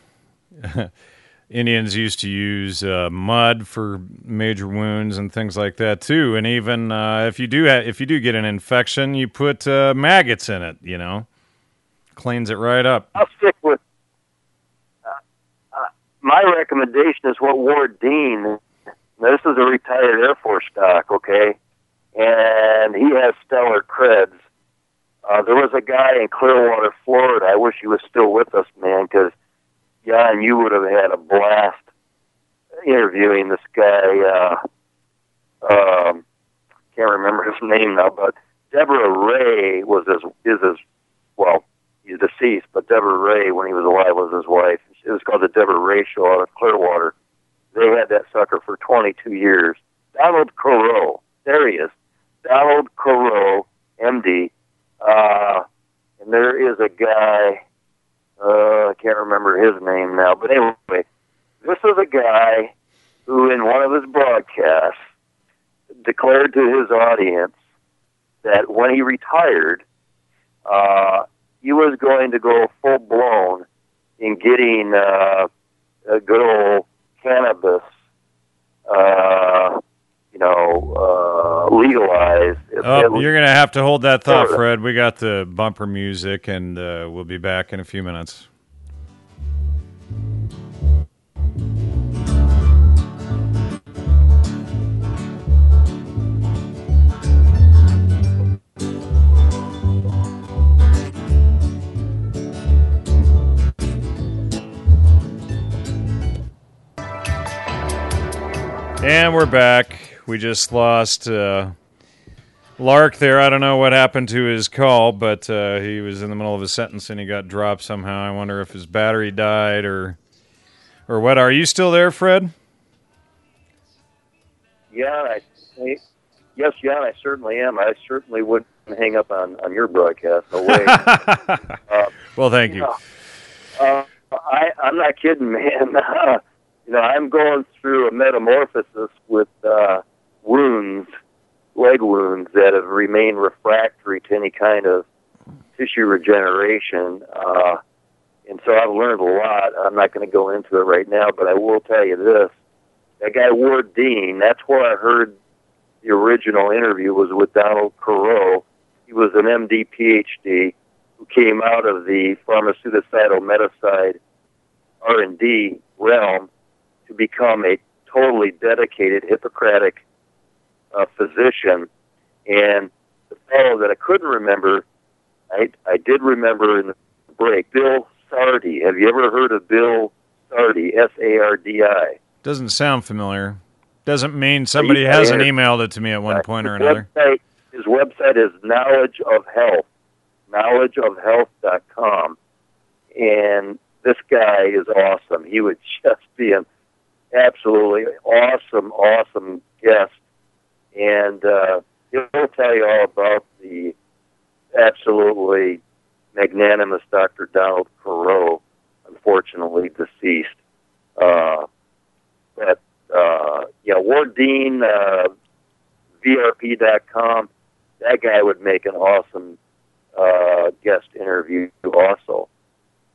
Indians used to use uh, mud for major wounds and things like that too. And even uh, if you do ha- if you do get an infection, you put uh, maggots in it. You know, cleans it right up. I'll stick with uh, uh, my recommendation is what Ward Dean. This is a retired Air Force doc, okay, and he has stellar creds. Uh, there was a guy in Clearwater, Florida. I wish he was still with us, man, because, Jan, you would have had a blast interviewing this guy. Uh, um, can't remember his name now, but Deborah Ray was his, is his, well, he's deceased, but Deborah Ray, when he was alive, was his wife. It was called the Deborah Ray Show out of Clearwater. They had that sucker for twenty-two years. Donald Corot, there he is. Donald Corot, M D. Uh, and there is a guy, uh, I can't remember his name now, but anyway, this is a guy who in one of his broadcasts declared to his audience that when he retired, uh, he was going to go full-blown in getting uh, a good old cannabis, uh, you know, uh, legalized. Oh, you're going to have to hold that thought, Fred. We got the bumper music, and uh, we'll be back in a few minutes. And we're back. We just lost uh, Lark there. I don't know what happened to his call, but uh, he was in the middle of a sentence and he got dropped somehow. I wonder if his battery died or or what. Are you still there, Fred? Yeah, I, yes, yeah, I certainly am. I certainly wouldn't hang up on, on your broadcast. No way. uh, well, thank you. you know, uh, I, I'm not kidding, man. You know, I'm going through a metamorphosis with uh, wounds, leg wounds that have remained refractory to any kind of tissue regeneration. Uh, and so I've learned a lot. I'm not going to go into it right now, but I will tell you this. That guy, Ward Dean, that's where I heard the original interview was with Donald Corot. He was an M D, P H D, who came out of the pharmaceuticidal meticide R and D realm to become a totally dedicated Hippocratic uh, physician. And the fellow that I couldn't remember, I, I did remember in the break, Bill Sardi. Have you ever heard of Bill Sardi, S A R D I? Doesn't sound familiar. Doesn't mean somebody hasn't emailed it to me at one point or another. Website, his website is Knowledge of Health, knowledge of health dot com. And this guy is awesome. He would just be an absolutely awesome, awesome guest. And uh, he'll tell you all about the absolutely magnanimous Doctor Donald Corot, unfortunately deceased. Uh, but, uh, yeah, Ward Dean, uh, V R P dot com, that guy would make an awesome uh, guest interview also.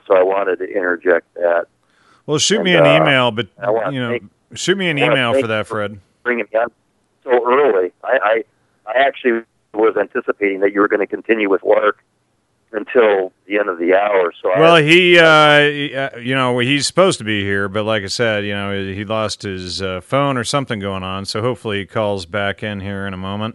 so I wanted to interject that. Well, shoot and, me an uh, email, but you know, thank, shoot me an email for that, Fred. Bringing me on so early. I, I, I actually was anticipating that you were going to continue with Lark until the end of the hour. So well, I, he, uh, he, uh, you know, he's supposed to be here, but like I said, you know, he lost his uh, phone or something going on. So hopefully he calls back in here in a moment.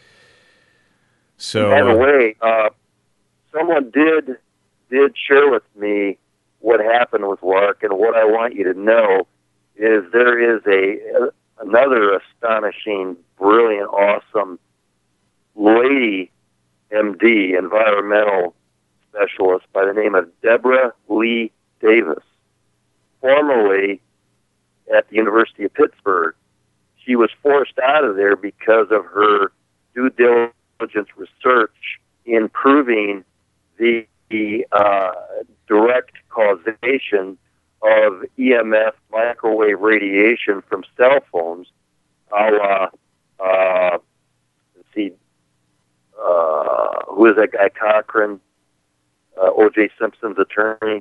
So, by the uh, way, uh, someone did did share with me what happened with Lark, and what I want you to know is there is a, a another astonishing, brilliant, awesome lady M D, environmental specialist by the name of Deborah Lee Davis, formerly at the University of Pittsburgh. She was forced out of there because of her due diligence research in proving the, the uh, direct causation of E M F microwave radiation from cell phones, a la, uh, let's see, uh, who is that guy, Cochran, uh, O J Simpson's attorney.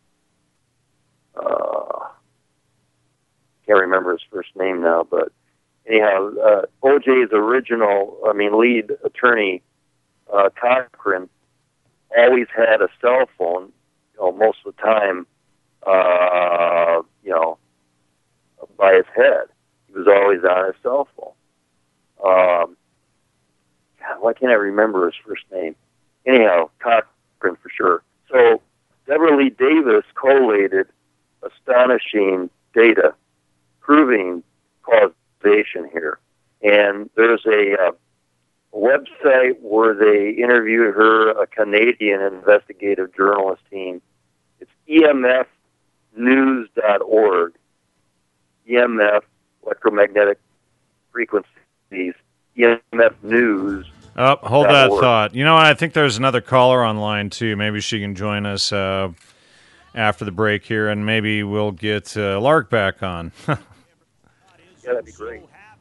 Uh, can't remember his first name now, but anyhow, uh, O J's original, I mean, lead attorney, uh, Cochran, always had a cell phone, you know, most of the time, uh, you know, by his head. He was always on his cell phone. Um, God, why can't I remember his first name? Anyhow, Cochran for sure. So Deborah Lee Davis collated astonishing data proving causation here. And there's a uh, website where they interviewed her, a Canadian investigative journalist team. It's E M F news dot org. E M F, electromagnetic frequencies, E M F news. Oh, hold that thought. You know what? I think there's another caller online, too. Maybe she can join us uh, after the break here, and maybe we'll get uh, Lark back on. Yeah, that'd be great.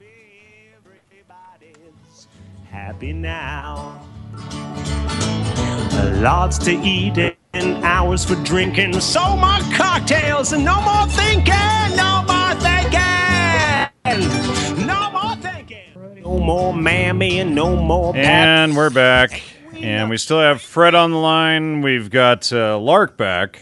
Happy now. Lots to eat and hours for drinking. So more cocktails and no more thinking. No more thinking. No more thinking. No more mammy and no more pap- And we're back. And we still have Fred on the line. We've got uh, Lark back.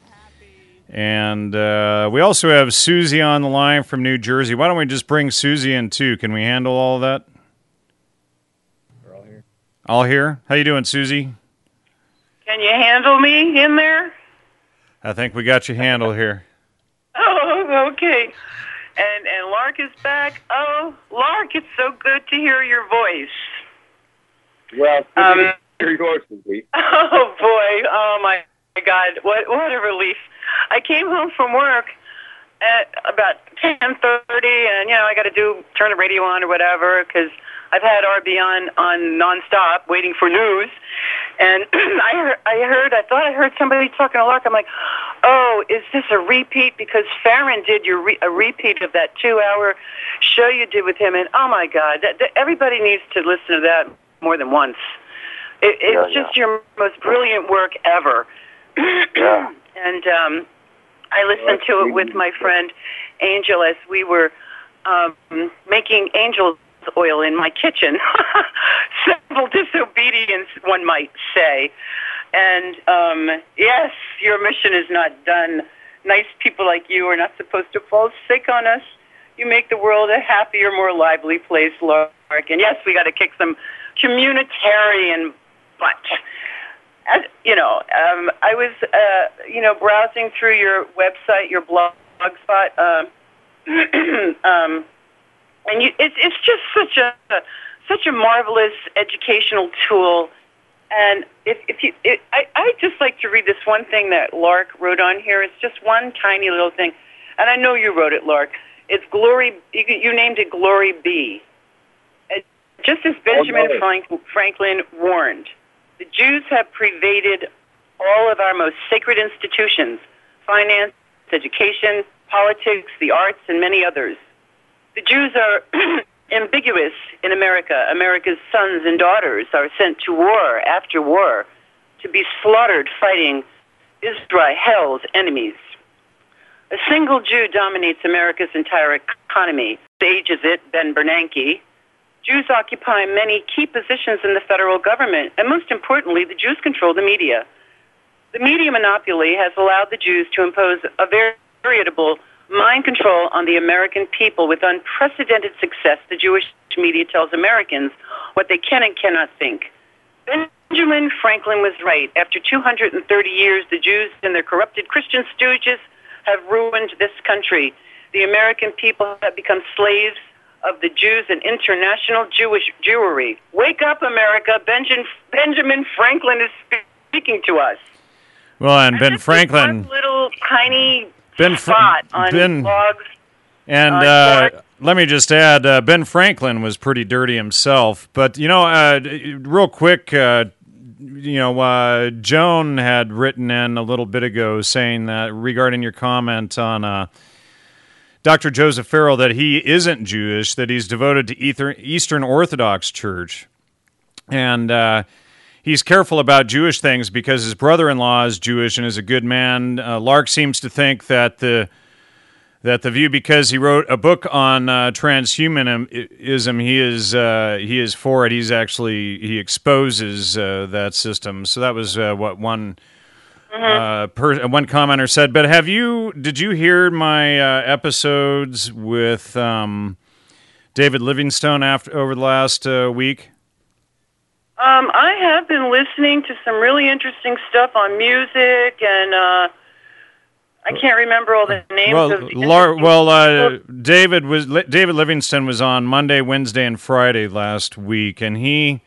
And uh, we also have Susie on the line from New Jersey. Why don't we just bring Susie in, too? Can we handle all of that? We're all here. All here? How you doing, Susie? Can you handle me in there? I think we got you handled here. Oh, okay. And and Lark is back. Oh, Lark, it's so good to hear your voice. Well, Um, hear yours, Susie. Oh boy! Oh my God! What what a relief! I came home from work at about ten thirty, and you know I got to do turn the radio on or whatever because I've had R B on on nonstop, waiting for news. And I heard, I heard, I thought I heard somebody talking to Lark. I'm like, oh, is this a repeat? Because Farron did your re- a repeat of that two-hour show you did with him, and oh my God, that, that, everybody needs to listen to that more than once. It, it's Yeah, just your most brilliant work ever. Yeah. And um, I listened to it with my friend Angel as we were um, making Angel's oil in my kitchen. Civil disobedience, one might say. And um, yes, your mission is not done. Nice people like you are not supposed to fall sick on us. You make the world a happier, more lively place, Lark. And yes, we got to kick some communitarian butt. As, you know, um, I was, uh, you know, browsing through your website, your blog spot, uh, um, and you, it's it's just such a such a marvelous educational tool. And if if you, it, I I just like to read this one thing that Lark wrote on here. It's just one tiny little thing, and I know you wrote it, Lark. It's Glory. You, you named it Glory Be. And just as Benjamin Oh, Frank, Franklin warned, the Jews have pervaded all of our most sacred institutions: finance, education, politics, the arts, and many others. The Jews are ambiguous in America. America's sons and daughters are sent to war after war to be slaughtered fighting Israel's enemies. A single Jew dominates America's entire economy. Stages it, Ben Bernanke. Jews occupy many key positions in the federal government, and most importantly, the Jews control the media. The media monopoly has allowed the Jews to impose a veritable mind control on the American people with unprecedented success. The Jewish media tells Americans what they can and cannot think. Benjamin Franklin was right. After two hundred thirty years, the Jews and their corrupted Christian stooges have ruined this country. The American people have become slaves of the Jews and international Jewish Jewry. Wake up, America. Benjamin, Benjamin Franklin is speaking to us. Well, and Ben Franklin... One little tiny Ben spot Fr- on Ben, blogs. And on uh, blogs. Let me just add, uh, Ben Franklin was pretty dirty himself. But, you know, uh, real quick, uh, you know, uh, Joan had written in a little bit ago saying that regarding your comment on... Uh, Doctor Joseph Farrell, that he isn't Jewish, that he's devoted to Ether- Eastern Orthodox Church. And uh, he's careful about Jewish things because his brother-in-law is Jewish and is a good man. Uh, Lark seems to think that the that the view, because he wrote a book on uh, transhumanism, he is uh, he is for it. He's actually, he exposes uh, that system. So that was uh, what one... Uh, per, one commenter said, but have you, did you hear my uh, episodes with um, David Livingstone after over the last uh, week? Um, I have been listening to some really interesting stuff on music, and uh, I can't remember all the names well, of the Lar- Well, uh, David was David Livingstone was on Monday, Wednesday, and Friday last week, and he...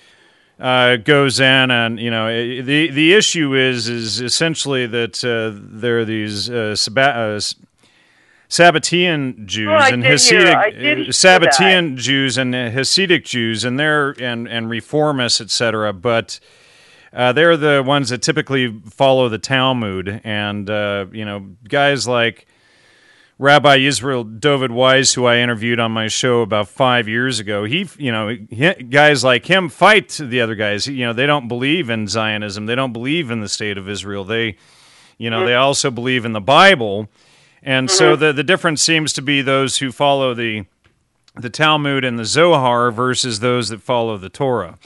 Uh, goes in, and you know the the issue is is essentially that uh, there are these uh, Sabba- uh, Sabbatean Jews oh, and Hasidic uh, Sabbatean Jews and Hasidic Jews, and they're and and Reformists, et cetera. But uh, they're the ones that typically follow the Talmud, and uh, you know guys like Rabbi Israel David Weiss, who I interviewed on my show about five years ago, he, you know, he, guys like him fight the other guys. You know, they don't believe in Zionism. They don't believe in the state of Israel. They, you know, mm-hmm. they also believe in the Bible. And mm-hmm. so the the difference seems to be those who follow the the Talmud and the Zohar versus those that follow the Torah.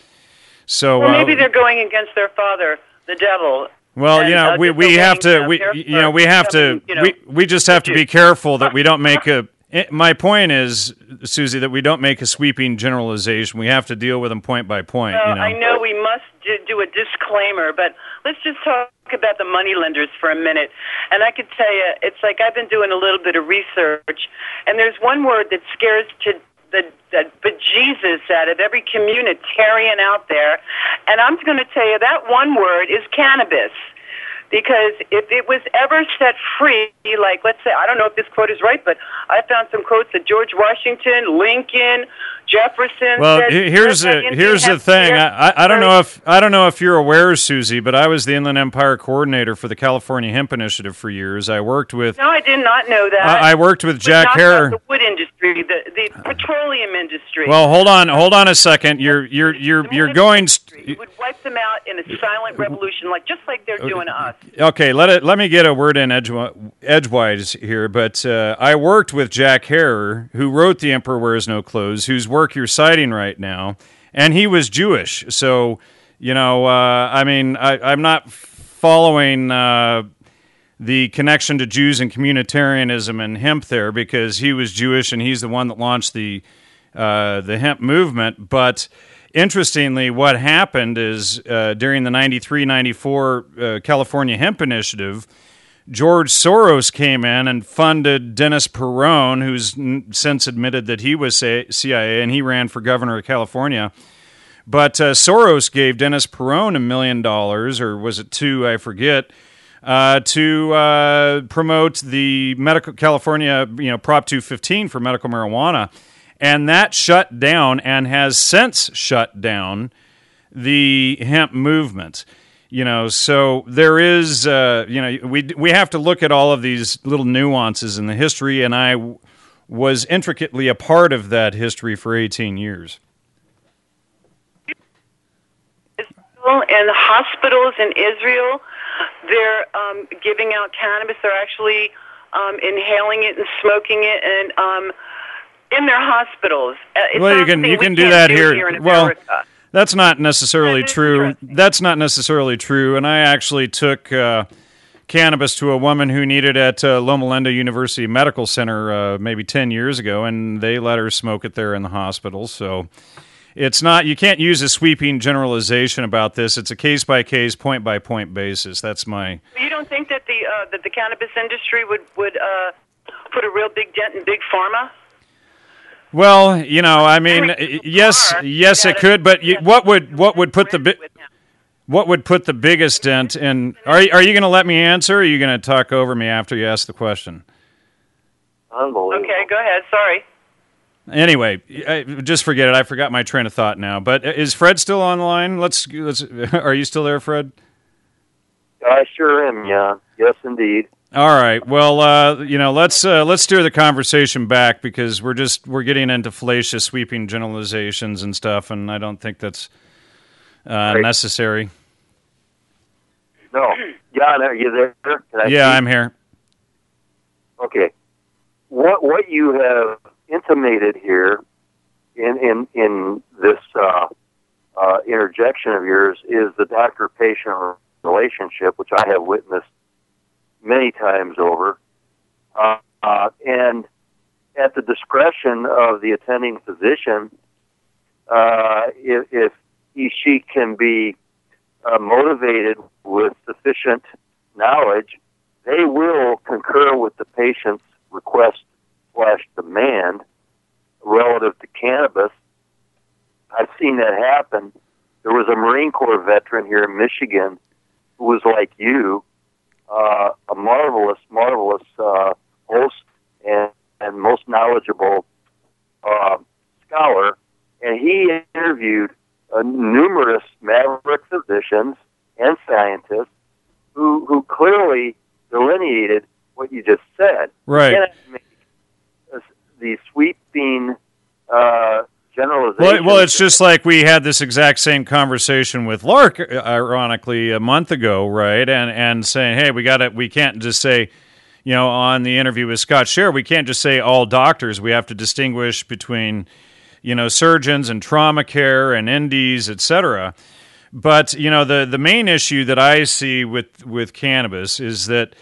So well, maybe uh, they're going against their father, the devil. Well, and, you know, uh, we, we have to we you know we have to you know, we we just have to be careful that we don't make a. My point is, Susie, that we don't make a sweeping generalization. We have to deal with them point by point. Well, you know? I know we must do, do a disclaimer, but let's just talk about the moneylenders for a minute. And I could tell you, it's like I've been doing a little bit of research, and there's one word that scares to the, the bejesus out of every communitarian out there, and I'm going to tell you that one word is cannabis. Because if it was ever set free, like, let's say, I don't know if this quote is right, but I found some quotes that George Washington, Lincoln, Jefferson. Well, said, here's the here's the thing. I, I don't know if I don't know if you're aware, Susie, but I was the Inland Empire coordinator for the California Hemp Initiative for years. I worked with. No, I did not know that. I, I worked with Jack Herer. The wood industry, the the petroleum industry. Well, hold on, hold on a second. You're you're you're you're going. It would wipe them out in a silent revolution, like just like they're doing to us. Okay, let it let me get a word in edgew- edgewise here. But uh, I worked with Jack Herer, who wrote "The Emperor Wears No Clothes," whose work you're citing right now, and he was Jewish. So, you know, uh, I mean, I, I'm not following uh, the connection to Jews and communitarianism and hemp there because he was Jewish and he's the one that launched the uh, the hemp movement, but. Interestingly, what happened is uh, during the ninety-three ninety-four uh, California Hemp Initiative, George Soros came in and funded Dennis Perone, who's since admitted that he was C I A and he ran for governor of California. But uh, Soros gave Dennis Perone a million dollars, or was it two, I forget, uh, to uh, promote the medical California, you know, Prop two fifteen for medical marijuana. And that shut down and has since shut down the hemp movement. You know, so there is, uh, you know, we we have to look at all of these little nuances in the history, and I w- was intricately a part of that history for eighteen years. and hospitals in Israel, they're um, giving out cannabis. They're actually um, inhaling it and smoking it, and um, in their hospitals. Uh, it's well, you can you can do that do here. here in well, America. That's not necessarily That is true. That's not necessarily true. And I actually took uh, cannabis to a woman who needed it at uh, Loma Linda University Medical Center uh, maybe ten years ago, and they let her smoke it there in the hospital. So it's not, you can't use a sweeping generalization about this. It's a case-by-case, point-by-point basis. That's my... You don't think that the uh, that the cannabis industry would, would uh, put a real big dent in Big Pharma? Well, you know, I mean, yes, yes, it could, but you, what would what would put the bi- what would put the biggest dent in? Are you, are you going to let me answer? Or are you going to talk over me after you ask the question? Unbelievable. Okay, go ahead. Sorry. Anyway, I, just forget it. I forgot my train of thought now. But is Fred still online? Let's. let's are you still there, Fred? I sure am. Yeah. Yes, indeed. All right. Well, uh, you know, let's uh, let's steer the conversation back because we're just we're getting into fallacious, sweeping generalizations and stuff, and I don't think that's uh, right. necessary. No, John, are you there? Can I yeah, speak? I'm here. Okay. What what you have intimated here in in in this uh, uh, interjection of yours is the doctor-patient relationship, which I have witnessed many times over, uh, uh, and at the discretion of the attending physician, uh, if, if he, she can be uh, motivated with sufficient knowledge, they will concur with the patient's request slash demand relative to cannabis. I've seen that happen. There was a Marine Corps veteran here in Michigan who was like you, Uh, a marvelous, marvelous uh, host and, and most knowledgeable uh, scholar, and he interviewed uh, numerous maverick physicians and scientists who who clearly delineated what you just said. Right. You cannot make the sweeping uh, generalization. Well, well, it's just like we had this exact same conversation with Lark, ironically, a month ago, right? And and saying, hey, we got to, we can't just say, you know, on the interview with Scott Scher, we can't just say all doctors. We have to distinguish between, you know, surgeons and trauma care and N Ds, et cetera. But you know, the the main issue that I see with with cannabis is that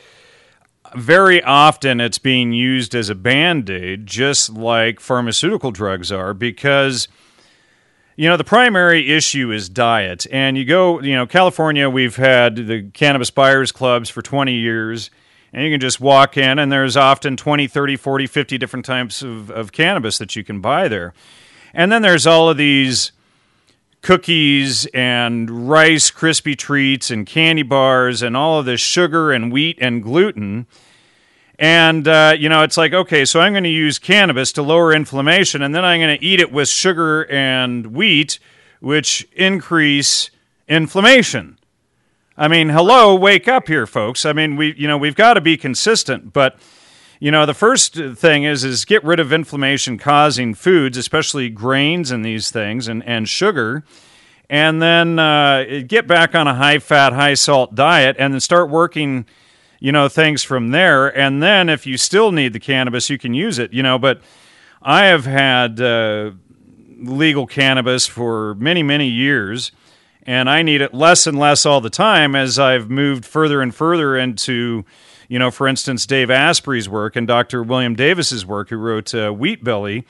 very often it's being used as a Band-Aid, just like pharmaceutical drugs are, because, you know, the primary issue is diet. And you go, you know, California, we've had the cannabis buyers clubs for twenty years, and you can just walk in, and there's often twenty, thirty, forty, fifty different types of, of cannabis that you can buy there. And then there's all of these cookies and Rice Krispie treats and candy bars and all of this sugar and wheat and gluten. And, uh, you know, it's like, okay, so I'm going to use cannabis to lower inflammation, and then I'm going to eat it with sugar and wheat, which increase inflammation. I mean, hello, wake up here, folks. I mean, we, you know, we've got to be consistent, but, you know, the first thing is, is get rid of inflammation-causing foods, especially grains and these things, and, and sugar, and then uh, get back on a high-fat, high-salt diet, and then start working, you know, things from there. And then if you still need the cannabis, you can use it, you know. But I have had uh, legal cannabis for many, many years, and I need it less and less all the time as I've moved further and further into, you know, for instance, Dave Asprey's work and Doctor William Davis's work, who wrote uh, Wheat Belly.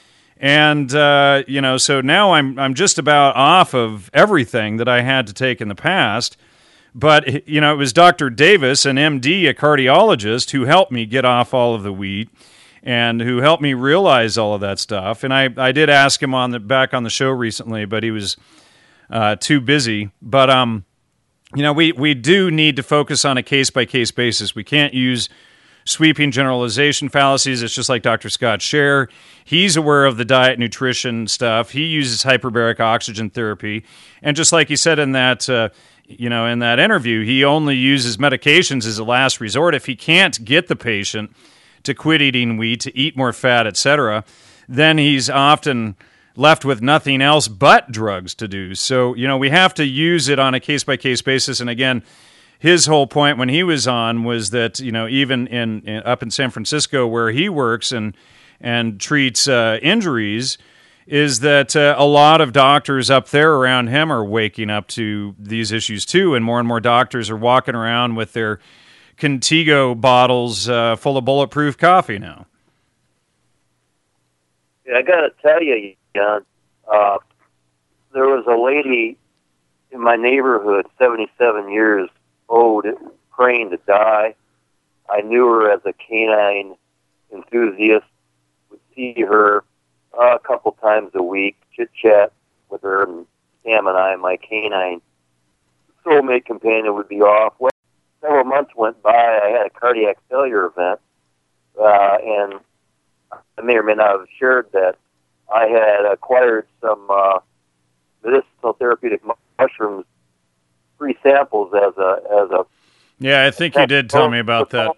And, uh, you know, so now I'm I'm just about off of everything that I had to take in the past. But, you know, it was Doctor Davis, an M D, a cardiologist, who helped me get off all of the wheat and who helped me realize all of that stuff. And I, I did ask him on the back on the show recently, but he was uh, too busy. But, um, you know, we, we do need to focus on a case-by-case basis. We can't use sweeping generalization fallacies. It's just like Doctor Scott Scher. He's aware of the diet nutrition stuff. He uses hyperbaric oxygen therapy. And just like he said in that... Uh, You know, in that interview, he only uses medications as a last resort. If he can't get the patient to quit eating wheat, to eat more fat, et cetera, then he's often left with nothing else but drugs to do. So, you know, we have to use it on a case-by-case basis. And again, his whole point when he was on was that, you know, even in, in up in San Francisco where he works and and treats uh, injuries, is that uh, a lot of doctors up there around him are waking up to these issues too, and more and more doctors are walking around with their Contigo bottles uh, full of bulletproof coffee now. Yeah, I got to tell you, John, uh, there was a lady in my neighborhood, seventy-seven years old, praying to die. I knew her as a canine enthusiast, would see her uh, a couple times a week, chit-chat with her, and Sam and I, my canine soulmate companion, would be off. Well, several months went by. I had a cardiac failure event, uh, and I may or may not have shared that I had acquired some uh, medicinal therapeutic mushrooms, free samples as a as a. Yeah, I think you did tell me about that.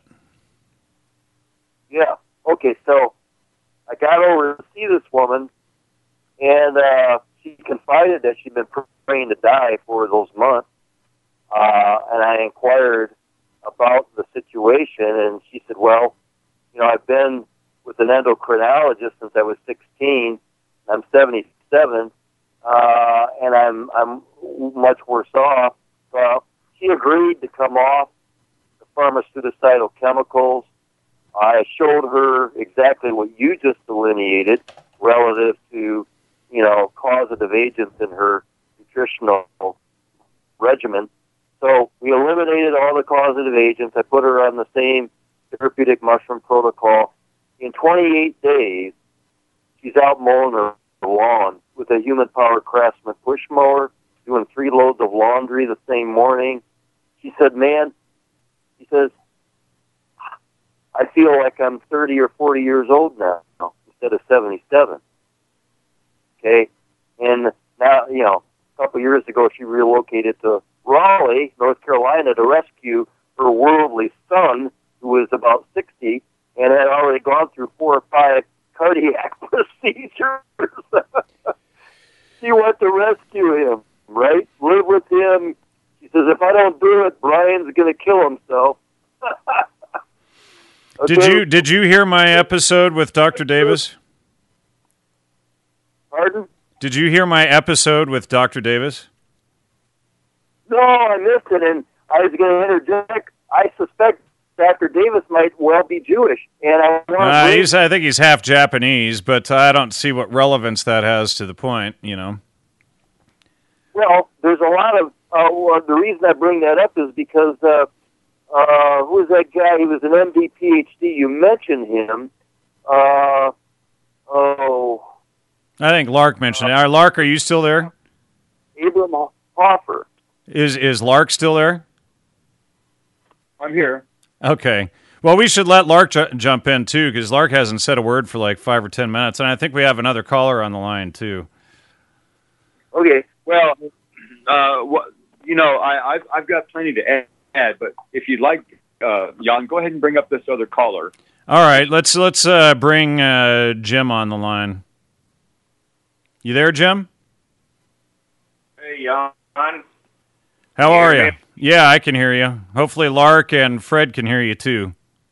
Yeah. Okay. So I got over to see this woman, and uh, she confided that she'd been praying to die for those months. Uh, and I inquired about the situation, and she said, "Well, you know, I've been with an endocrinologist since I was sixteen. I'm seventy-seven, uh, and I'm I'm much worse off." So she agreed to come off the pharmaceutical chemicals. I showed her exactly what you just delineated relative to, you know, causative agents in her nutritional regimen. So we eliminated all the causative agents. I put her on the same therapeutic mushroom protocol. In twenty-eight days, she's out mowing her lawn with a human-powered Craftsman push mower, doing three loads of laundry the same morning. She said, "Man," she says, "I feel like I'm thirty or forty years old now instead of seventy-seven. Okay, and now, you know, a couple of years ago, she relocated to Raleigh, North Carolina, to rescue her worldly son, who was about sixty, and had already gone through four or five cardiac procedures. She went to rescue him, right? Live with him. She says, "If I don't do it, Brian's going to kill himself." Okay. Did you did you hear my episode with Doctor Davis? Pardon? Did you hear my episode with Doctor Davis? No, I missed it, and I was going to interject. I suspect Doctor Davis might well be Jewish, and I want uh, to he's, I think he's half Japanese, but I don't see what relevance that has to the point, you know. Well, there's a lot of, uh, well, the reason I bring that up is because, uh, uh, who was that guy? He was an M D, P H D. You mentioned him. Uh, oh. I think Lark mentioned it. Uh, Lark, are you still there? Abram Hoffer. Is is Lark still there? I'm here. Okay. Well, we should let Lark ju- jump in, too, because Lark hasn't said a word for like five or ten minutes, and I think we have another caller on the line, too. Okay. Well, uh, what, you know, I, I've, I've got plenty to add, but if you'd like, uh, Jan, go ahead and bring up this other caller. All right, let's let's uh, bring uh, Jim on the line. You there, Jim? Hey, Jan. How Can you are hear you? me? Yeah, I can hear you. Hopefully Lark and Fred can hear you, too.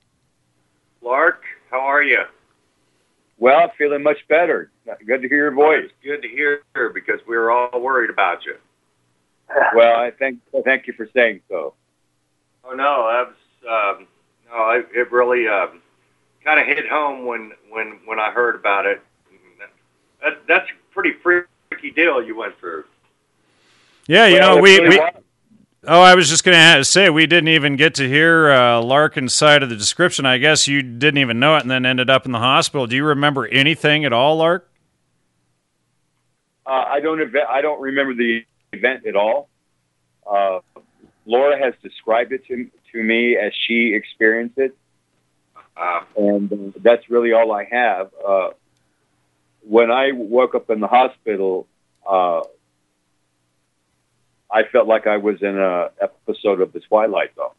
Lark, how are you? Well, feeling much better. Good to hear your voice. It's good to hear because we were all worried about you. Well, I thank thank you for saying so. Oh no, that was um, no, it, it really um, kind of hit home when when when I heard about it. That, that's a pretty freaky deal you went through. Yeah, you Well, know, we, really we was. oh, I was just going to say, we didn't even get to hear uh, Larkin's side of the description. I guess you didn't even know it and then ended up in the hospital. Do you remember anything at all, Lark? Uh, I don't. ev- I don't remember the event at all. Uh, Laura has described it to to me as she experienced it, Uh, and uh, that's really all I have. Uh, when I woke up in the hospital, uh, I felt like I was in a episode of The Twilight Zone.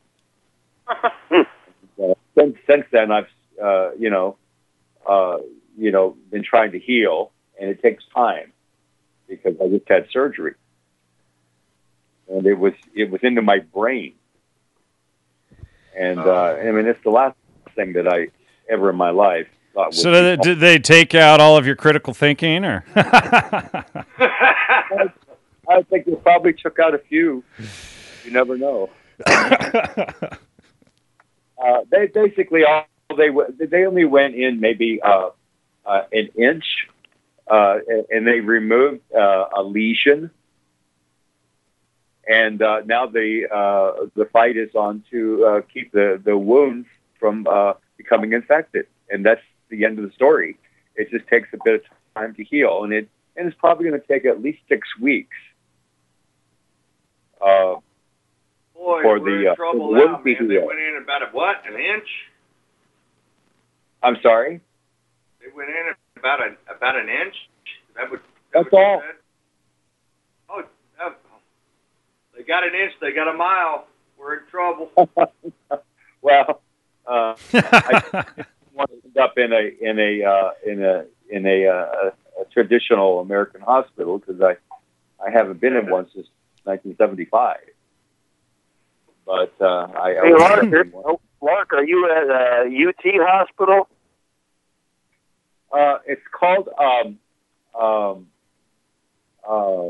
uh, since since then, I've uh, you know, uh, you know, been trying to heal, and it takes time because I just had surgery, and it was it was into my brain, and uh, I mean it's the last thing that I ever in my life thought was. So did, did they take out all of your critical thinking, or? I think they probably took out a few. You never know. uh, they basically all they they only went in maybe uh, uh, an inch, uh, and they removed uh, a lesion. And uh, now the uh, the fight is on to uh, keep the the wounds from uh, becoming infected, and that's the end of the story. It just takes a bit of time to heal, and it and it's probably going to take at least six weeks. Uh, Boy, for we're the, in uh, trouble for the now, man. They heal. went in about a what? An inch? I'm sorry. They went in about a about an inch. That would. That's all. Oh, that, they got an inch. They got a mile. We're in trouble. Well, uh, I want to end up in a in a uh, in a in a, uh, a traditional American hospital because I I haven't been in one since nineteen seventy-five. But uh, I. Hey, I Lark, Lark, are you at a U T hospital? Uh, it's called. Um, um, uh,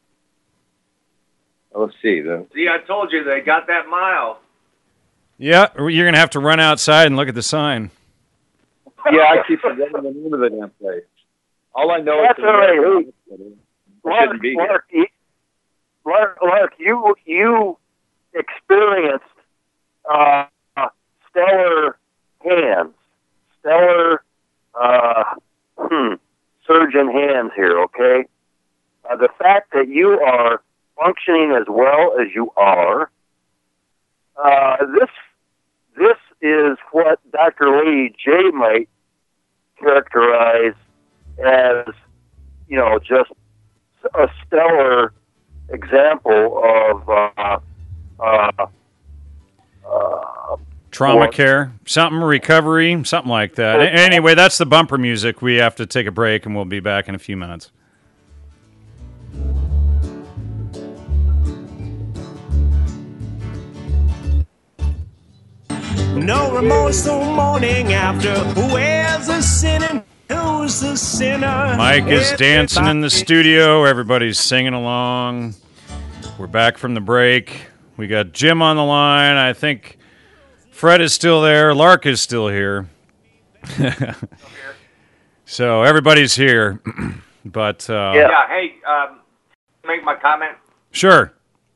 let's see. The, See, I told you they got that mile. Yeah, you're going to have to run outside and look at the sign. yeah, I keep forgetting the name of the damn place. All I know That's is. all right. I Lark, shouldn't be Lark, you, Lark, Lark, you you experienced uh, stellar hands, stellar uh, hmm, surgeon hands here. Okay, uh, the fact that you are functioning as well as you are, uh, this this is what Doctor Lady J might characterize as, you know, just a stellar example of uh, uh, uh, Trauma Or- care, something, recovery, something like that. A- Anyway, that's the bumper music. We have to take a break, and we'll be back in a few minutes. No remorse, no morning after. Where's the sin and who's the sinner? Mike is dancing in the Everybody- studio. Everybody's singing along. We're back from the break. We got Jim on the line. I think Fred is still there. Lark is still here. So everybody's here. But, uh, Yeah. Yeah. Hey, um, make my comment. sure.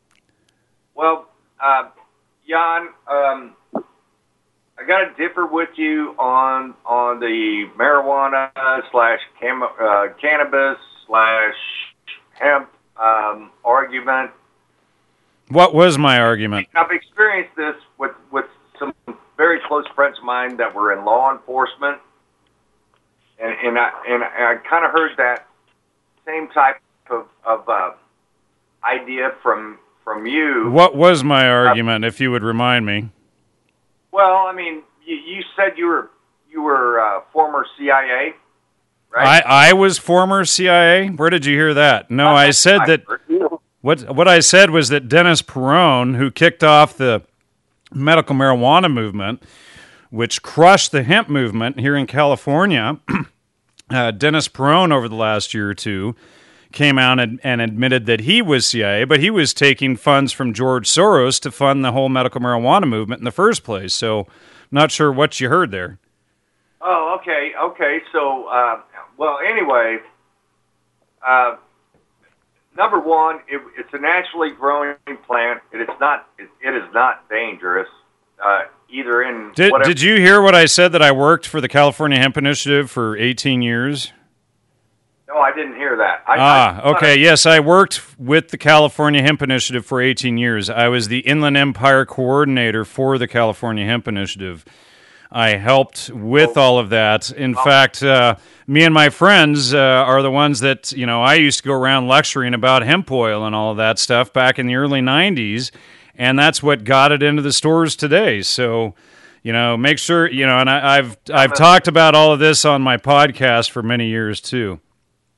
Well, uh, Jan, um, I got to differ with you on on the marijuana slash cam- uh, cannabis slash hemp um, argument. What was my argument? I've experienced this with, with some very close friends of mine that were in law enforcement, and and I and I kind of heard that same type of of uh, idea from from you. What was my argument, if you would remind me? Well, I mean, you, you said you were you were uh, former C I A, right? I, I was former C I A? Where did you hear that? No, I said that... What what I said was that Dennis Perone, who kicked off the medical marijuana movement, which crushed the hemp movement here in California, uh, Dennis Perone over the last year or two came out and, and admitted that he was C I A, but he was taking funds from George Soros to fund the whole medical marijuana movement in the first place. So I'm not sure what you heard there. Oh, okay, okay. So, uh, well, anyway, uh, number one, it, it's a naturally growing plant. It is not. It, it is not dangerous, uh, either in. Did whatever, Did you hear what I said, that I worked for the California Hemp Initiative for eighteen years? No, I didn't hear that. I, Ah, I, okay. Yes, I worked with the California Hemp Initiative for eighteen years. I was the Inland Empire coordinator for the California Hemp Initiative. I helped with all of that. In fact, uh, me and my friends uh, are the ones that, you know, I used to go around lecturing about hemp oil and all of that stuff back in the early nineties, and that's what got it into the stores today. So, you know, make sure, you know, and I, I've I've talked about all of this on my podcast for many years too.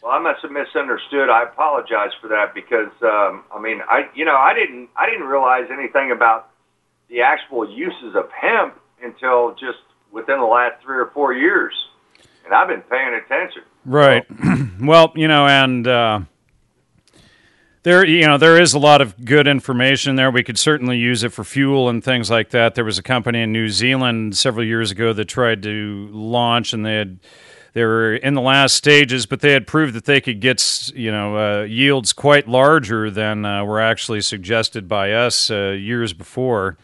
Well, I must have misunderstood. I apologize for that because um, I mean, I you know, I didn't I didn't realize anything about the actual uses of hemp until just within the last three or four years, and I've been paying attention. Right. So. Well, you know, and uh, there you know there is a lot of good information there. We could certainly use it for fuel and things like that. There was a company in New Zealand several years ago that tried to launch, and they had. They were in the last stages, but they had proved that they could get, you know, uh, yields quite larger than uh, were actually suggested by us uh, years before.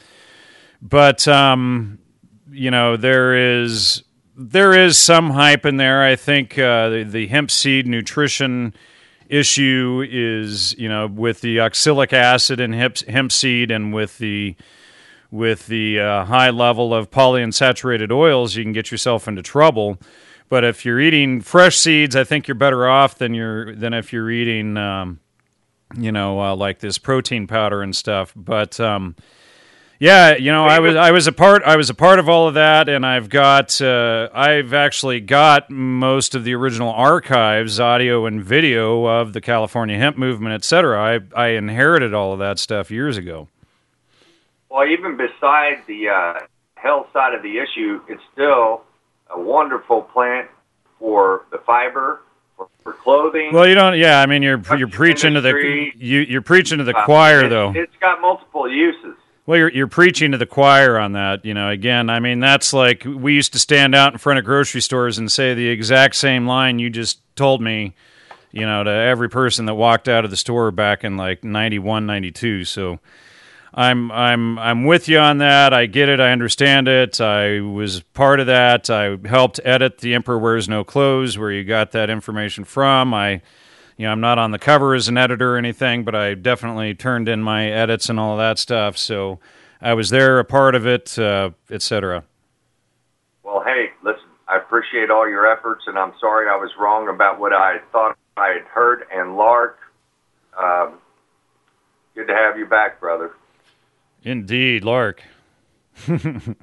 But um, you know, there is there is some hype in there. I think uh, the, the hemp seed nutrition issue is, you know, with the oxalic acid in hemp, hemp seed and with the with the uh, high level of polyunsaturated oils, you can get yourself into trouble. But if you're eating fresh seeds, I think you're better off than you're than if you're eating, um, you know, uh, like this protein powder and stuff. But um, yeah, you know, I was I was a part I was a part of all of that, and I've got uh, I've actually got most of the original archives, audio and video of the California hemp movement, et cetera. I I inherited all of that stuff years ago. Well, even beside the uh, health side of the issue, it's still a wonderful plant for the fiber, for, for clothing. Well, you don't. Yeah, I mean, you're you're preaching industry. to the you you're preaching to the uh, choir, it, though. It's got multiple uses. Well, you're you're preaching to the choir on that. You know, again, I mean, that's like we used to stand out in front of grocery stores and say the exact same line you just told me. You know, to every person that walked out of the store back in like ninety-one, ninety-two. So. I'm I'm I'm with you on that. I get it. I understand it. I was part of that. I helped edit The Emperor Wears No Clothes, where you got that information from. I, you know, I'm not on the cover as an editor or anything, but I definitely turned in my edits and all of that stuff. So I was there, a part of it, uh, et cetera. Well, hey, listen, I appreciate all your efforts, and I'm sorry I was wrong about what I thought I had heard. And Lark, um, good to have you back, brother. Indeed, Lark. Well,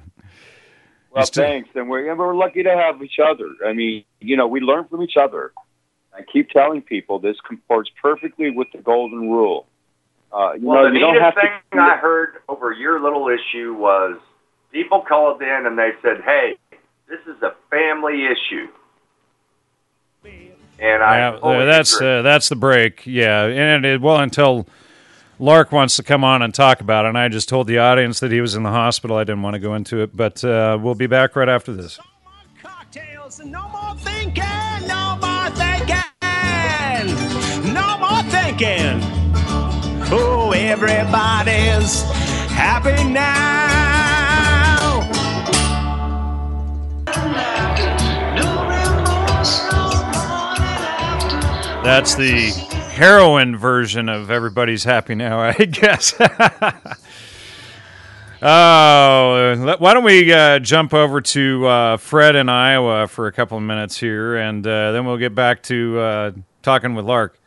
still... thanks, and we're and we're lucky to have each other. I mean, you know, we learn from each other. I keep telling people this comports perfectly with the golden rule. Uh, you well, know, the you don't have thing to... I heard over your little issue was people called in and they said, "Hey, this is a family issue." And I yeah, uh, that's uh, that's the break. Yeah, and it, well, until Lark wants to come on and talk about it, and I just told the audience that he was in the hospital. I didn't want to go into it, but uh, we'll be back right after this. No more cocktails, no more thinking, no more thinking, no more thinking. Oh, everybody's happy now. That's the heroin version of Everybody's Happy Now, I guess. Oh, why don't we uh, jump over to uh, Fred in Iowa for a couple of minutes here, and uh, then we'll get back to uh, talking with Lark.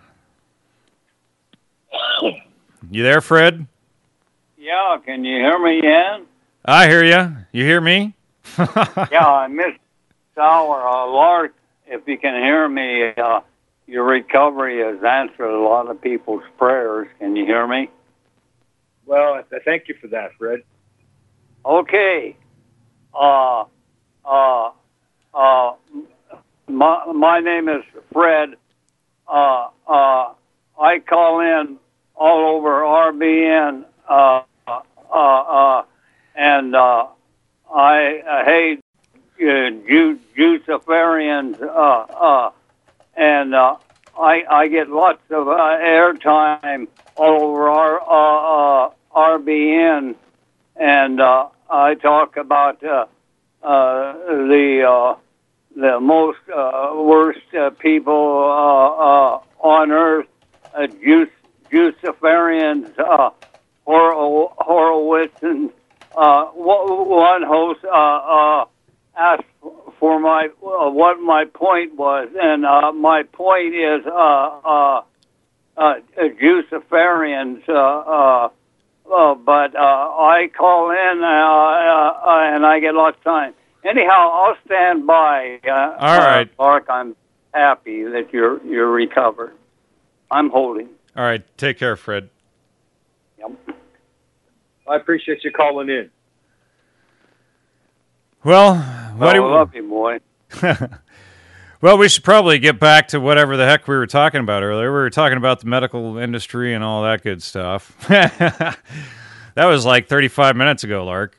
You there, Fred? Yeah, can you hear me, Ian? I hear you. You hear me? Yeah, I missed our uh, Lark. If you can hear me, uh, your recovery has answered a lot of people's prayers. Can you hear me? Well, thank you for that, Fred. Okay. Uh, uh, uh, my, my name is Fred. Uh, uh, I call in all over R B N, uh, uh, uh, and uh, I uh, hate uh, Jew, Juiciferians, uh, uh, and uh, I, I get lots of uh, airtime all over our uh, uh, R B N, and uh, I talk about uh, uh, the uh, the most uh, worst uh, people uh, uh, on earth, uh, Juice, Juiciferians, uh, Hor- Horowitz, and uh, one host uh, uh, asked for my uh, what my point was, and uh, my point is. Uh, uh, Uh, Juiciferians, uh, uh, uh, but uh, I call in uh, uh, and I get lots of time. Anyhow, I'll stand by. Uh, All right, uh, Mark. I'm happy that you're you're recovered. I'm holding. All right. Take care, Fred. Yep. I appreciate you calling in. Well, what I do love you, boy. Well, we should probably get back to whatever the heck we were talking about earlier. We were talking about the medical industry and all that good stuff. That was like thirty-five minutes ago, Lark.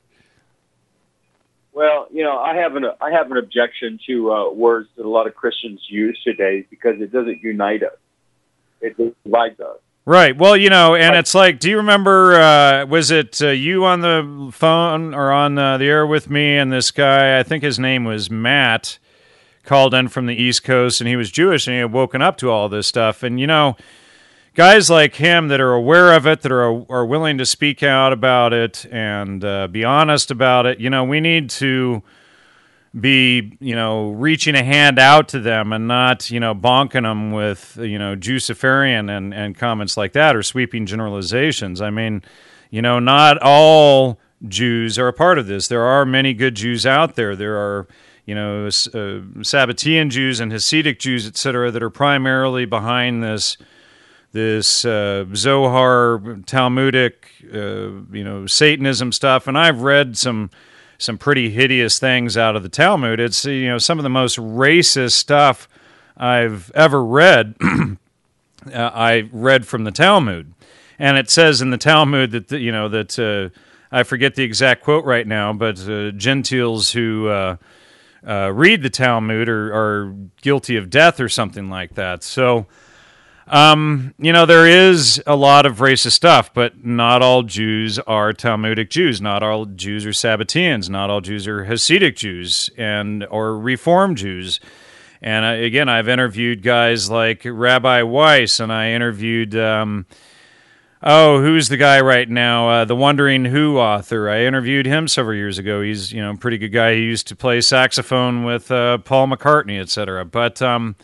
Well, you know, I have an I have an objection to uh, words that a lot of Christians use today because it doesn't unite us. It divides us. Right. Well, you know, and it's like, do you remember, uh, was it uh, you on the phone or on uh, the air with me and this guy, I think his name was Matt, called in from the East Coast, and he was Jewish, and he had woken up to all this stuff. And, you know, guys like him that are aware of it, that are are willing to speak out about it and uh, be honest about it, you know, we need to be, you know, reaching a hand out to them and not, you know, bonking them with, you know, Juiciferian and, and comments like that or sweeping generalizations. I mean, you know, not all Jews are a part of this. There are many good Jews out there. There are, you know, uh, Sabbatean Jews and Hasidic Jews, et cetera, that are primarily behind this this uh, Zohar, Talmudic, uh, you know, Satanism stuff. And I've read some some pretty hideous things out of the Talmud. It's, you know, some of the most racist stuff I've ever read. uh, I read from the Talmud, and it says in the Talmud that the, you know that uh, I forget the exact quote right now, but uh, Gentiles who uh, uh, read the Talmud are, are guilty of death or something like that. So. Um, you know, there is a lot of racist stuff, but not all Jews are Talmudic Jews. Not all Jews are Sabbateans. Not all Jews are Hasidic Jews and or Reform Jews. And uh, again, I've interviewed guys like Rabbi Weiss, and I interviewed, um, oh, who's the guy right now? Uh, the Wondering Who author. I interviewed him several years ago. He's, you know, a pretty good guy. He used to play saxophone with uh, Paul McCartney, et cetera. But, um...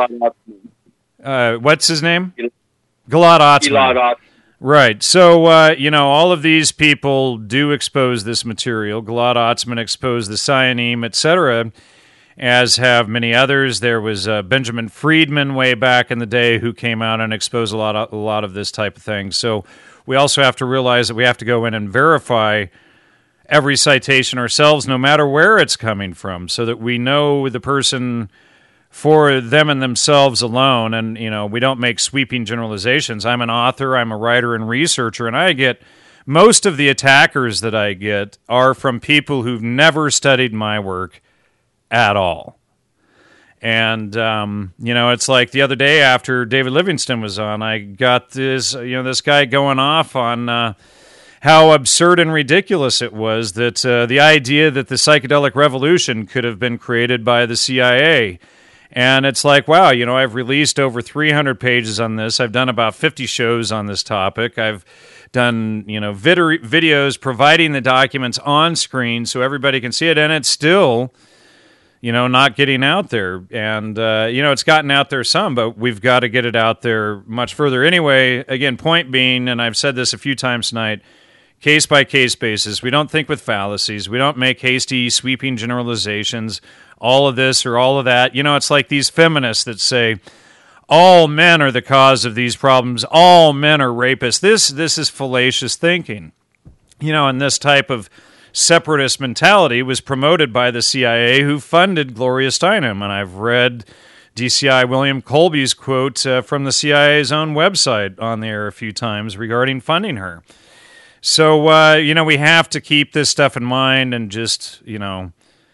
Uh, what's his name? Gilad Atzmon. Gilad Atzmon. Right. So, uh, you know, all of these people do expose this material. Gilad Atzmon exposed the Sionim, et cetera, as have many others. There was uh, Benjamin Friedman way back in the day who came out and exposed a lot of, a lot of this type of thing. So we also have to realize that we have to go in and verify every citation ourselves, no matter where it's coming from, so that we know the person for them and themselves alone. And, you know, we don't make sweeping generalizations. I'm an author, I'm a writer and researcher, and I get, most of the attackers that I get are from people who've never studied my work at all. And, um, you know, it's like the other day after David Livingston was on, I got this, you know, this guy going off on uh, how absurd and ridiculous it was that uh, the idea that the psychedelic revolution could have been created by the C I A. And it's like, wow, you know, I've released over three hundred pages on this. I've done about fifty shows on this topic. I've done, you know, vid- videos providing the documents on screen so everybody can see it. And it's still, you know, not getting out there. And, uh, you know, it's gotten out there some, but we've got to get it out there much further. Anyway, again, point being, and I've said this a few times tonight, case-by-case basis. We don't think with fallacies. We don't make hasty, sweeping generalizations. All of this or all of that. You know, it's like these feminists that say, all men are the cause of these problems. All men are rapists. This this is fallacious thinking. You know, and this type of separatist mentality was promoted by the C I A, who funded Gloria Steinem. And I've read D C I William Colby's quote uh, from the C I A's own website on there a few times regarding funding her. So, uh, you know, we have to keep this stuff in mind and just, you know,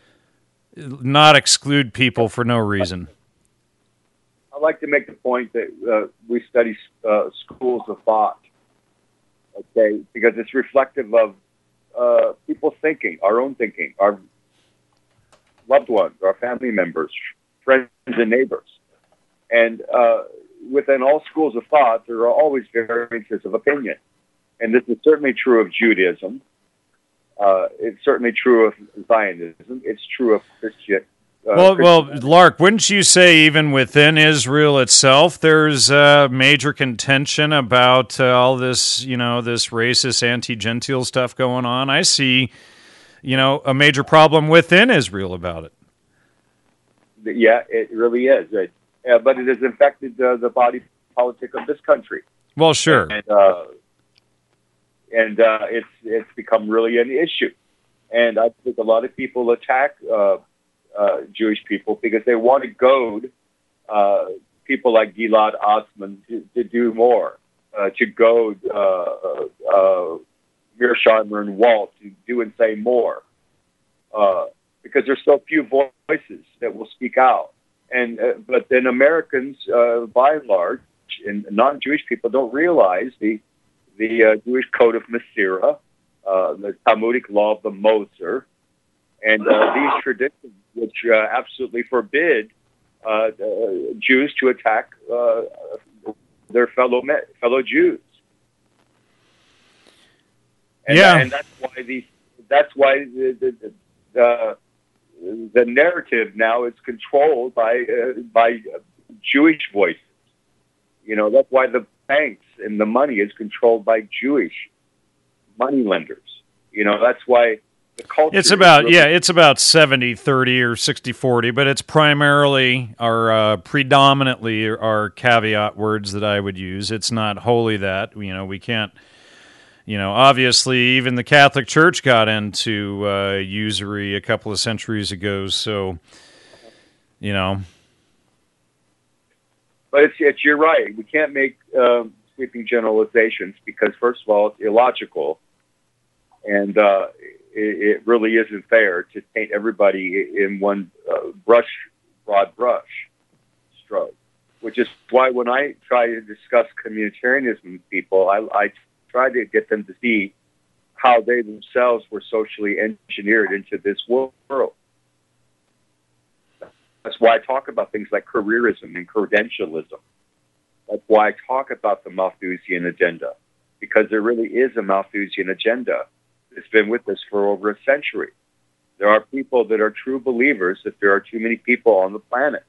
not exclude people for no reason. I'd like to make the point that uh, we study uh, schools of thought, okay, because it's reflective of uh, people's thinking, our own thinking, our loved ones, our family members, friends and neighbors. And uh, within all schools of thought, there are always variances of opinion. And this is certainly true of Judaism. Uh, it's certainly true of Zionism. It's true of Christian. Uh, well, well, Lark, wouldn't you say even within Israel itself, there's uh, major contention about uh, all this, you know, this racist, anti-Gentile stuff going on? I see, you know, a major problem within Israel about it. Yeah, it really is. uh, but it has infected uh, the body politic of this country. Well, sure. And, uh, and uh, it's it's become really an issue. And I think a lot of people attack uh, uh, Jewish people because they want to goad uh, people like Gilad Osman to, to do more, uh, to goad uh, uh, Mearsheimer and Walt to do and say more, uh, because there's so few voices that will speak out. And uh, but then Americans, uh, by and large, and non-Jewish people don't realize the the uh, Jewish code of Masira, uh, the Talmudic law of the Moser, and uh, these traditions which uh, absolutely forbid uh, uh, Jews to attack uh, their fellow men, fellow Jews. And, yeah, and that's why these. That's why the the, the, the narrative now is controlled by uh, by Jewish voices. You know, that's why the banks and the money is controlled by Jewish money lenders. You know, that's why the culture. It's about really, yeah, it's about seventy thirty or sixty forty, but it's primarily or uh, predominantly are caveat words that I would use. It's not wholly that. You know, we can't. You know, obviously, even the Catholic Church got into uh, usury a couple of centuries ago. So, you know. But it's, it's you're right. We can't make um, sweeping generalizations because, first of all, it's illogical, and uh, it, it really isn't fair to paint everybody in one uh, brush, broad brush stroke. Which is why when I try to discuss communitarianism with people, I, I try to get them to see how they themselves were socially engineered into this world. That's why I talk about things like careerism and credentialism. That's why I talk about the Malthusian agenda, because there really is a Malthusian agenda. It's been with us for over a century. There are people that are true believers that there are too many people on the planet.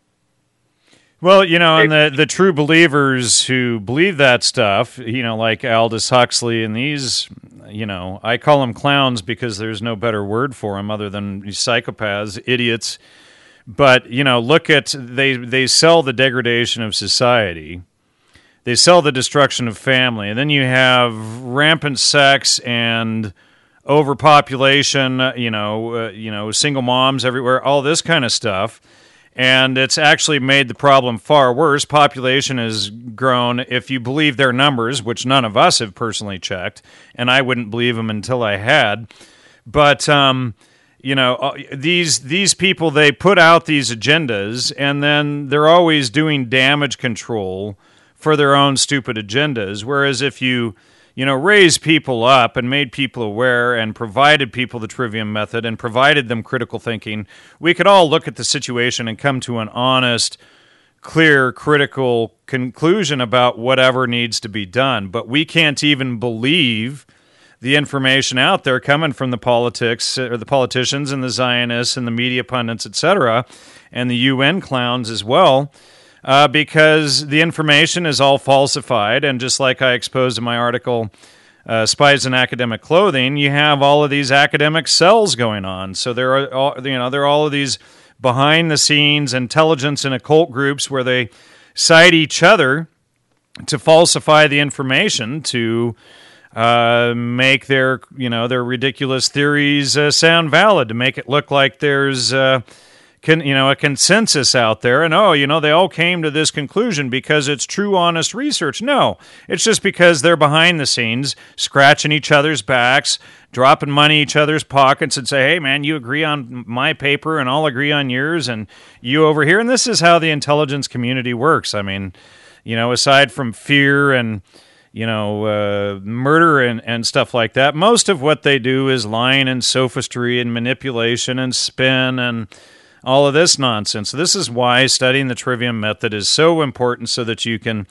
Well, you know, and the, the true believers who believe that stuff, you know, like Aldous Huxley and these, you know, I call them clowns because there's no better word for them other than psychopaths, idiots. But, you know, look at, they, they sell the degradation of society. They sell the destruction of family. And then you have rampant sex and overpopulation, you know, uh, you know, single moms everywhere, all this kind of stuff. And it's actually made the problem far worse. Population has grown, if you believe their numbers, which none of us have personally checked, and I wouldn't believe them until I had. But, um, you know, these these people, they put out these agendas, and then they're always doing damage control for their own stupid agendas. Whereas if you... you know, raised people up and made people aware and provided people the trivium method and provided them critical thinking, we could all look at the situation and come to an honest, clear, critical conclusion about whatever needs to be done. But we can't even believe the information out there coming from the politics or the politicians and the Zionists and the media pundits, et cetera, and the U N clowns as well. Uh, because the information is all falsified, and just like I exposed in my article, uh, Spies in Academic Clothing, you have all of these academic cells going on. So there are, all, you know, there are all of these behind-the-scenes intelligence and occult groups where they cite each other to falsify the information to uh, make their, you know, their ridiculous theories uh, sound valid, to make it look like there's. Uh, Can, you know, a consensus out there, and oh, you know, they all came to this conclusion because it's true, honest research. No, it's just because they're behind the scenes, scratching each other's backs, dropping money in each other's pockets, and say, hey, man, you agree on my paper, and I'll agree on yours, and you over here. And this is how the intelligence community works. I mean, you know, aside from fear and, you know, uh, murder and, and stuff like that, most of what they do is lying and sophistry and manipulation and spin and all of this nonsense. This is why studying the trivium method is so important, so that you can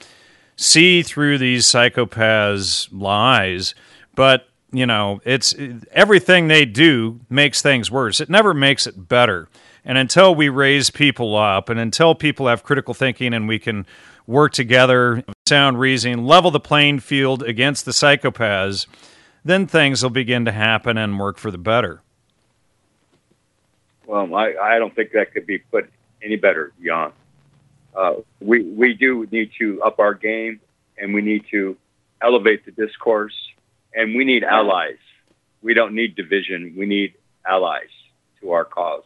see through these psychopaths' lies. But, you know, it's everything they do makes things worse. It never makes it better. And until we raise people up, and until people have critical thinking and we can work together, sound reasoning, level the playing field against the psychopaths, then things will begin to happen and work for the better. Well, I, I don't think that could be put any better, Jan. uh, we we do need to up our game, and we need to elevate the discourse, and we need allies. We don't need division. We need allies to our cause.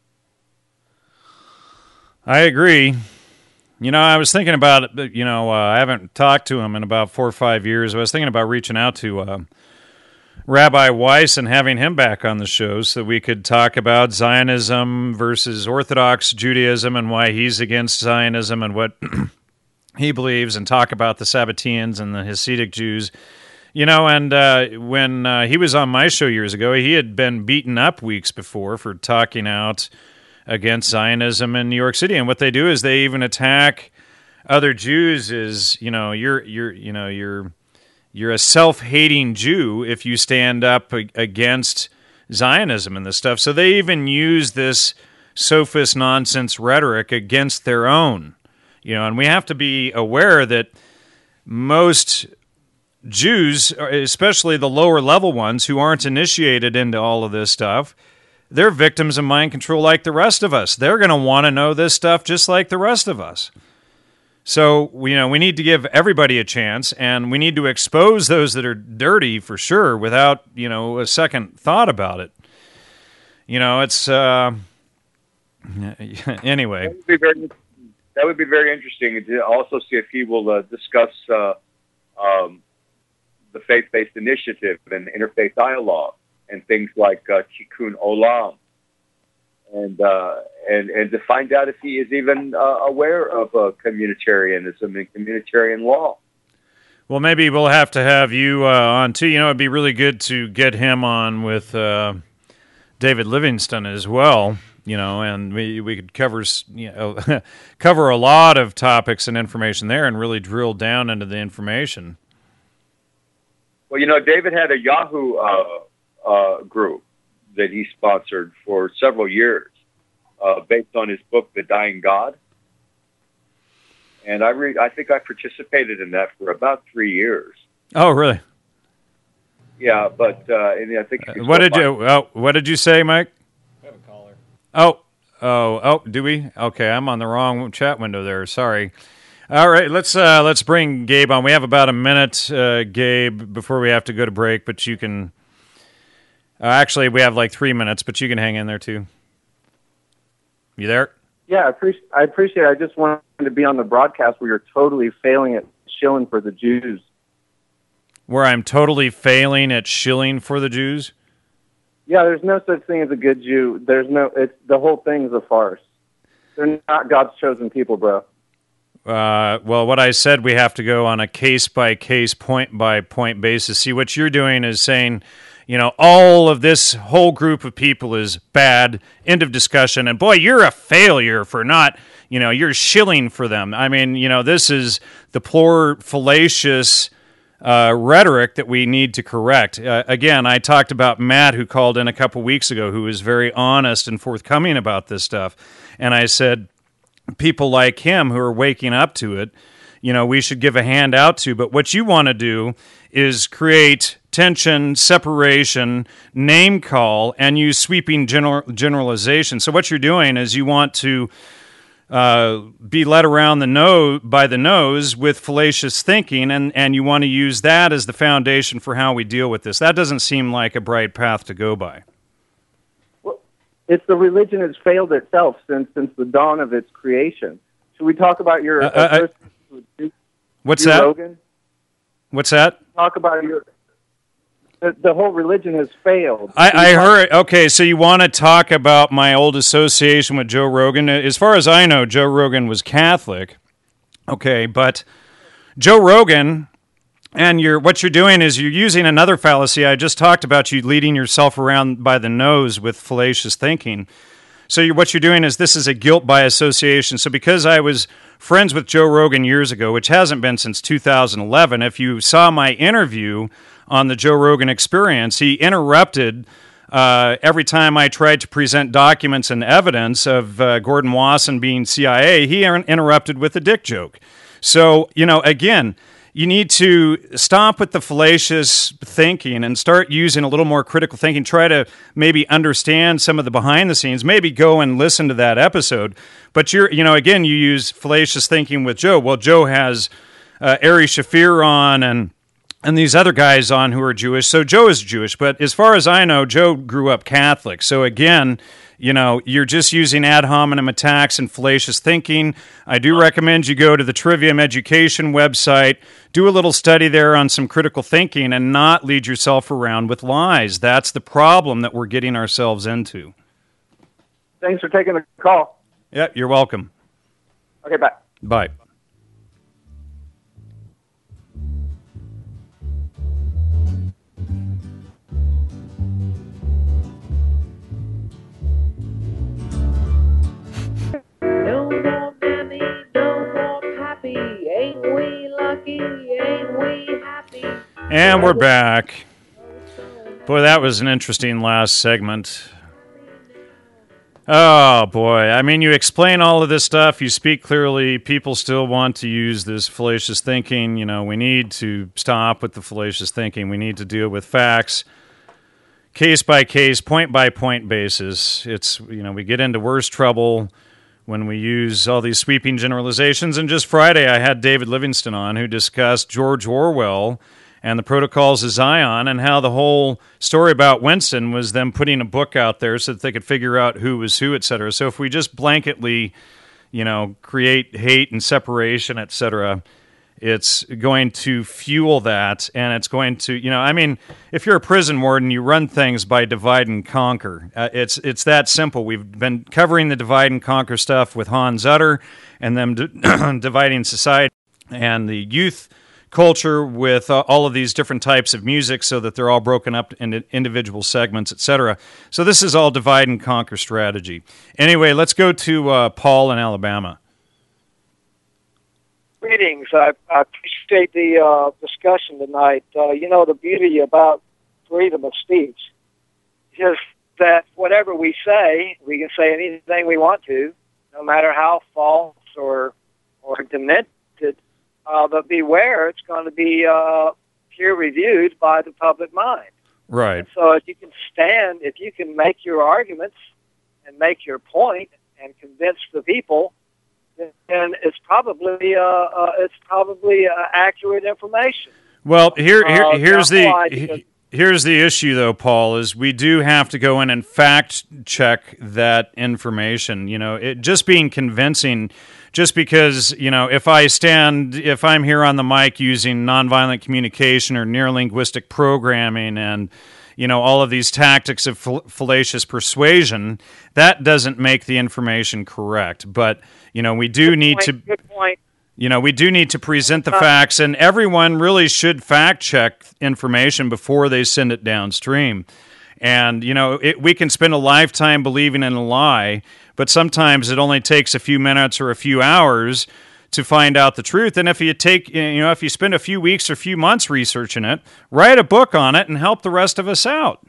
I agree. You know, I was thinking about it, but, you know, uh, I haven't talked to him in about four or five years. I was thinking about reaching out to uh, Rabbi Weiss and having him back on the show so that we could talk about Zionism versus Orthodox Judaism and why he's against Zionism and what he believes, and talk about the Sabbateans and the Hasidic Jews. You know, and uh, when uh, he was on my show years ago, he had been beaten up weeks before for talking out against Zionism in New York City. And what they do is they even attack other Jews as, you know, you're you're you know, you're you're a self-hating Jew if you stand up against Zionism and this stuff. So they even use this sophist nonsense rhetoric against their own. You know, and we have to be aware that most Jews, especially the lower level ones who aren't initiated into all of this stuff, they're victims of mind control like the rest of us. They're going to want to know this stuff just like the rest of us. So, you know, we need to give everybody a chance, and we need to expose those that are dirty for sure without, you know, a second thought about it. You know, it's, uh, anyway. That would be very, that would be very interesting to also see if he will uh, discuss uh, um, the faith-based initiative and interfaith dialogue, and things like uh, Tikkun Olam, and uh, and and to find out if he is even uh, aware of uh, communitarianism and communitarian law. Well, maybe we'll have to have you uh, on too. You know, it'd be really good to get him on with uh, David Livingston as well. You know, and we we could cover you know cover a lot of topics and information there, and really drill down into the information. Well, you know, David had a Yahoo Uh, Uh, group that he sponsored for several years, uh, based on his book, The Dying God. And I re- I think I participated in that for about three years. Oh, really? Yeah, but uh, and I think uh, what did you? Oh, what did you say, Mike? We have a caller. Oh, oh, oh. Do we? Okay, I'm on the wrong chat window there. Sorry. All right, let's uh, let's bring Gabe on. We have about a minute, uh, Gabe, before we have to go to break. But you can. Uh, actually, we have like three minutes, but you can hang in there too. You there? Yeah, I appreciate. I appreciate. It. I just wanted to be on the broadcast where you're totally failing at shilling for the Jews. Where I'm totally failing at shilling for the Jews? Yeah, there's no such thing as a good Jew. There's no. It's the whole thing's a farce. They're not God's chosen people, bro. Uh, well, what I said, we have to go on a case by case, point by point basis. See, what you're doing is saying, you know, all of this whole group of people is bad, end of discussion, and boy, you're a failure for not, you know, you're shilling for them. I mean, you know, this is the poor, fallacious uh, rhetoric that we need to correct. Uh, again, I talked about Matt, who called in a couple weeks ago, who was very honest and forthcoming about this stuff, and I said, people like him who are waking up to it, you know, we should give a hand out to, but what you want to do is create tension, separation, name call, and use sweeping general, generalization. So what you're doing is you want to uh, be led around the nose by the nose with fallacious thinking, and, and you want to use that as the foundation for how we deal with this. That doesn't seem like a bright path to go by. Well, it's the religion that's failed itself since since the dawn of its creation. Should we talk about your... Uh, uh, uh, what's that? Rogan? What's that? Talk about your... The, the whole religion has failed. I, I heard. Okay, so you want to talk about my old association with Joe Rogan? As far as I know, Joe Rogan was Catholic. Okay, but Joe Rogan, and you're what you're doing is you're using another fallacy. I just talked about you leading yourself around by the nose with fallacious thinking. So you're, what you're doing is this is a guilt by association. So because I was friends with Joe Rogan years ago, which hasn't been since two thousand eleven, if you saw my interview on the Joe Rogan Experience, he interrupted uh, every time I tried to present documents and evidence of uh, Gordon Wasson being C I A, he interrupted with a dick joke. So, you know, again, you need to stop with the fallacious thinking and start using a little more critical thinking. Try to maybe understand some of the behind the scenes. Maybe go and listen to that episode. But you're, you know, again, you use fallacious thinking with Joe. Well, Joe has uh, Ari Shafir on and and these other guys on who are Jewish. So Joe is Jewish, but as far as I know, Joe grew up Catholic. So again, you know, you're just using ad hominem attacks and fallacious thinking. I do recommend you go to the Trivium Education website, do a little study there on some critical thinking, and not lead yourself around with lies. That's the problem that we're getting ourselves into. Thanks for taking the call. Yeah, you're welcome. Okay, bye. Bye. No more mammy, no more pappy. Ain't we lucky? Ain't we happy? And we're back. Boy, that was an interesting last segment. Oh, boy. I mean, you explain all of this stuff. You speak clearly. People still want to use this fallacious thinking. You know, we need to stop with the fallacious thinking. We need to deal with facts, case by case, point by point basis. It's, you know, we get into worse trouble when we use all these sweeping generalizations. And just Friday, I had David Livingston on who discussed George Orwell and the Protocols of Zion, and how the whole story about Winston was them putting a book out there so that they could figure out who was who, et cetera. So if we just blanketly, you know, create hate and separation, et cetera, it's going to fuel that, and it's going to, you know, I mean, if you're a prison warden, you run things by divide and conquer. Uh, it's it's that simple. We've been covering the divide and conquer stuff with Hans Utter and them d- dividing society and the youth culture with uh, all of these different types of music so that they're all broken up into individual segments, et cetera. So this is all divide and conquer strategy. Anyway, let's go to uh, Paul in Alabama. Greetings. I, I appreciate the uh, discussion tonight. Uh, you know, the beauty about freedom of speech is that whatever we say, we can say anything we want to, no matter how false or or demented. Uh, but beware, it's going to be uh, peer-reviewed by the public mind. Right. And so if you can stand, if you can make your arguments and make your point and convince the people, then it's probably uh, uh, it's probably uh, accurate information. Well, here, here Uh, here's that's why, the because- here's the issue, though, Paul, is we do have to go in and fact check that information. You know, it just being convincing. Just because, you know, if I stand, if I'm here on the mic using nonviolent communication or near-linguistic programming and, you know, all of these tactics of fal- fallacious persuasion, that doesn't make the information correct. But, you know, we do Good need point, to... Good point. You know, we do need to present the facts, and everyone really should fact-check information before they send it downstream. And, you know, it, we can spend a lifetime believing in a lie, but sometimes it only takes a few minutes or a few hours to find out the truth. And if you take, you know, if you spend a few weeks or a few months researching it, write a book on it and help the rest of us out.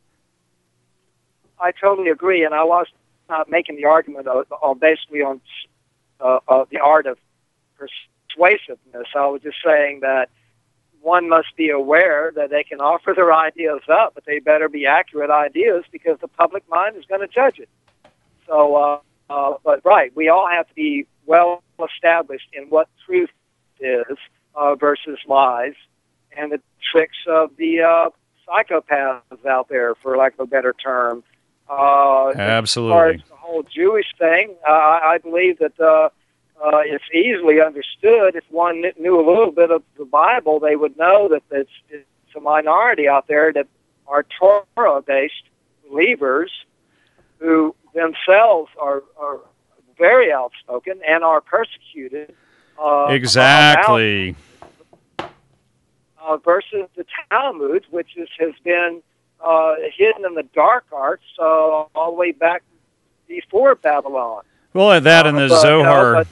I totally agree, and I was not making the argument of, of basically on uh, uh, the art of persuasiveness. I was just saying that one must be aware that they can offer their ideas up, but they better be accurate ideas because the public mind is going to judge it. So, uh, uh, but right, we all have to be well established in what truth is uh, versus lies, and the tricks of the uh, psychopaths out there, for lack of a better term. Uh, Absolutely. As far as the whole Jewish thing, uh, I believe that uh, uh, it's easily understood. If one knew a little bit of the Bible, they would know that it's, it's a minority out there that are Torah-based believers who themselves are, are very outspoken and are persecuted. Uh, Exactly. about, uh, versus the Talmud, which is, has been uh, hidden in the dark arts uh, all the way back before Babylon. Well, that in the Uh, but, Zohar. uh, but-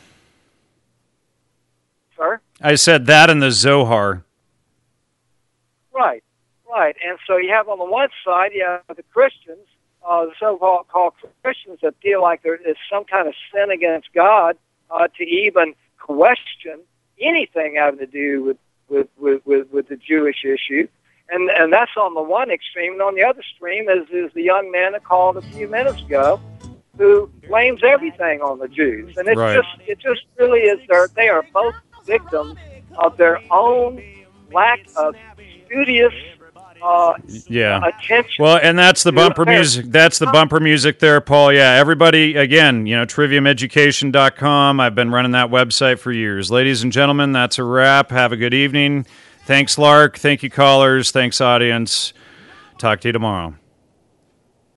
Sir? I said that in the Zohar. Right, right. And so you have on the one side, you have the Christians, uh, the so-called called Christians that feel like there is some kind of sin against God uh, to even question anything having to do with, with, with, with, with the Jewish issue. And and that's on the one extreme. And on the other extreme is, is the young man that called a few minutes ago who blames everything on the Jews. And it's Right. just it just really is their, they are both victims of their own lack of studious uh, Yeah. attention. Well, and that's the to bumper affairs. music. That's the bumper music there, Paul. Yeah, everybody, again, you know, trivium education dot com. I've been running that website for years. Ladies and gentlemen, that's a wrap. Have a good evening. Thanks, Lark. Thank you, callers. Thanks, audience. Talk to you tomorrow.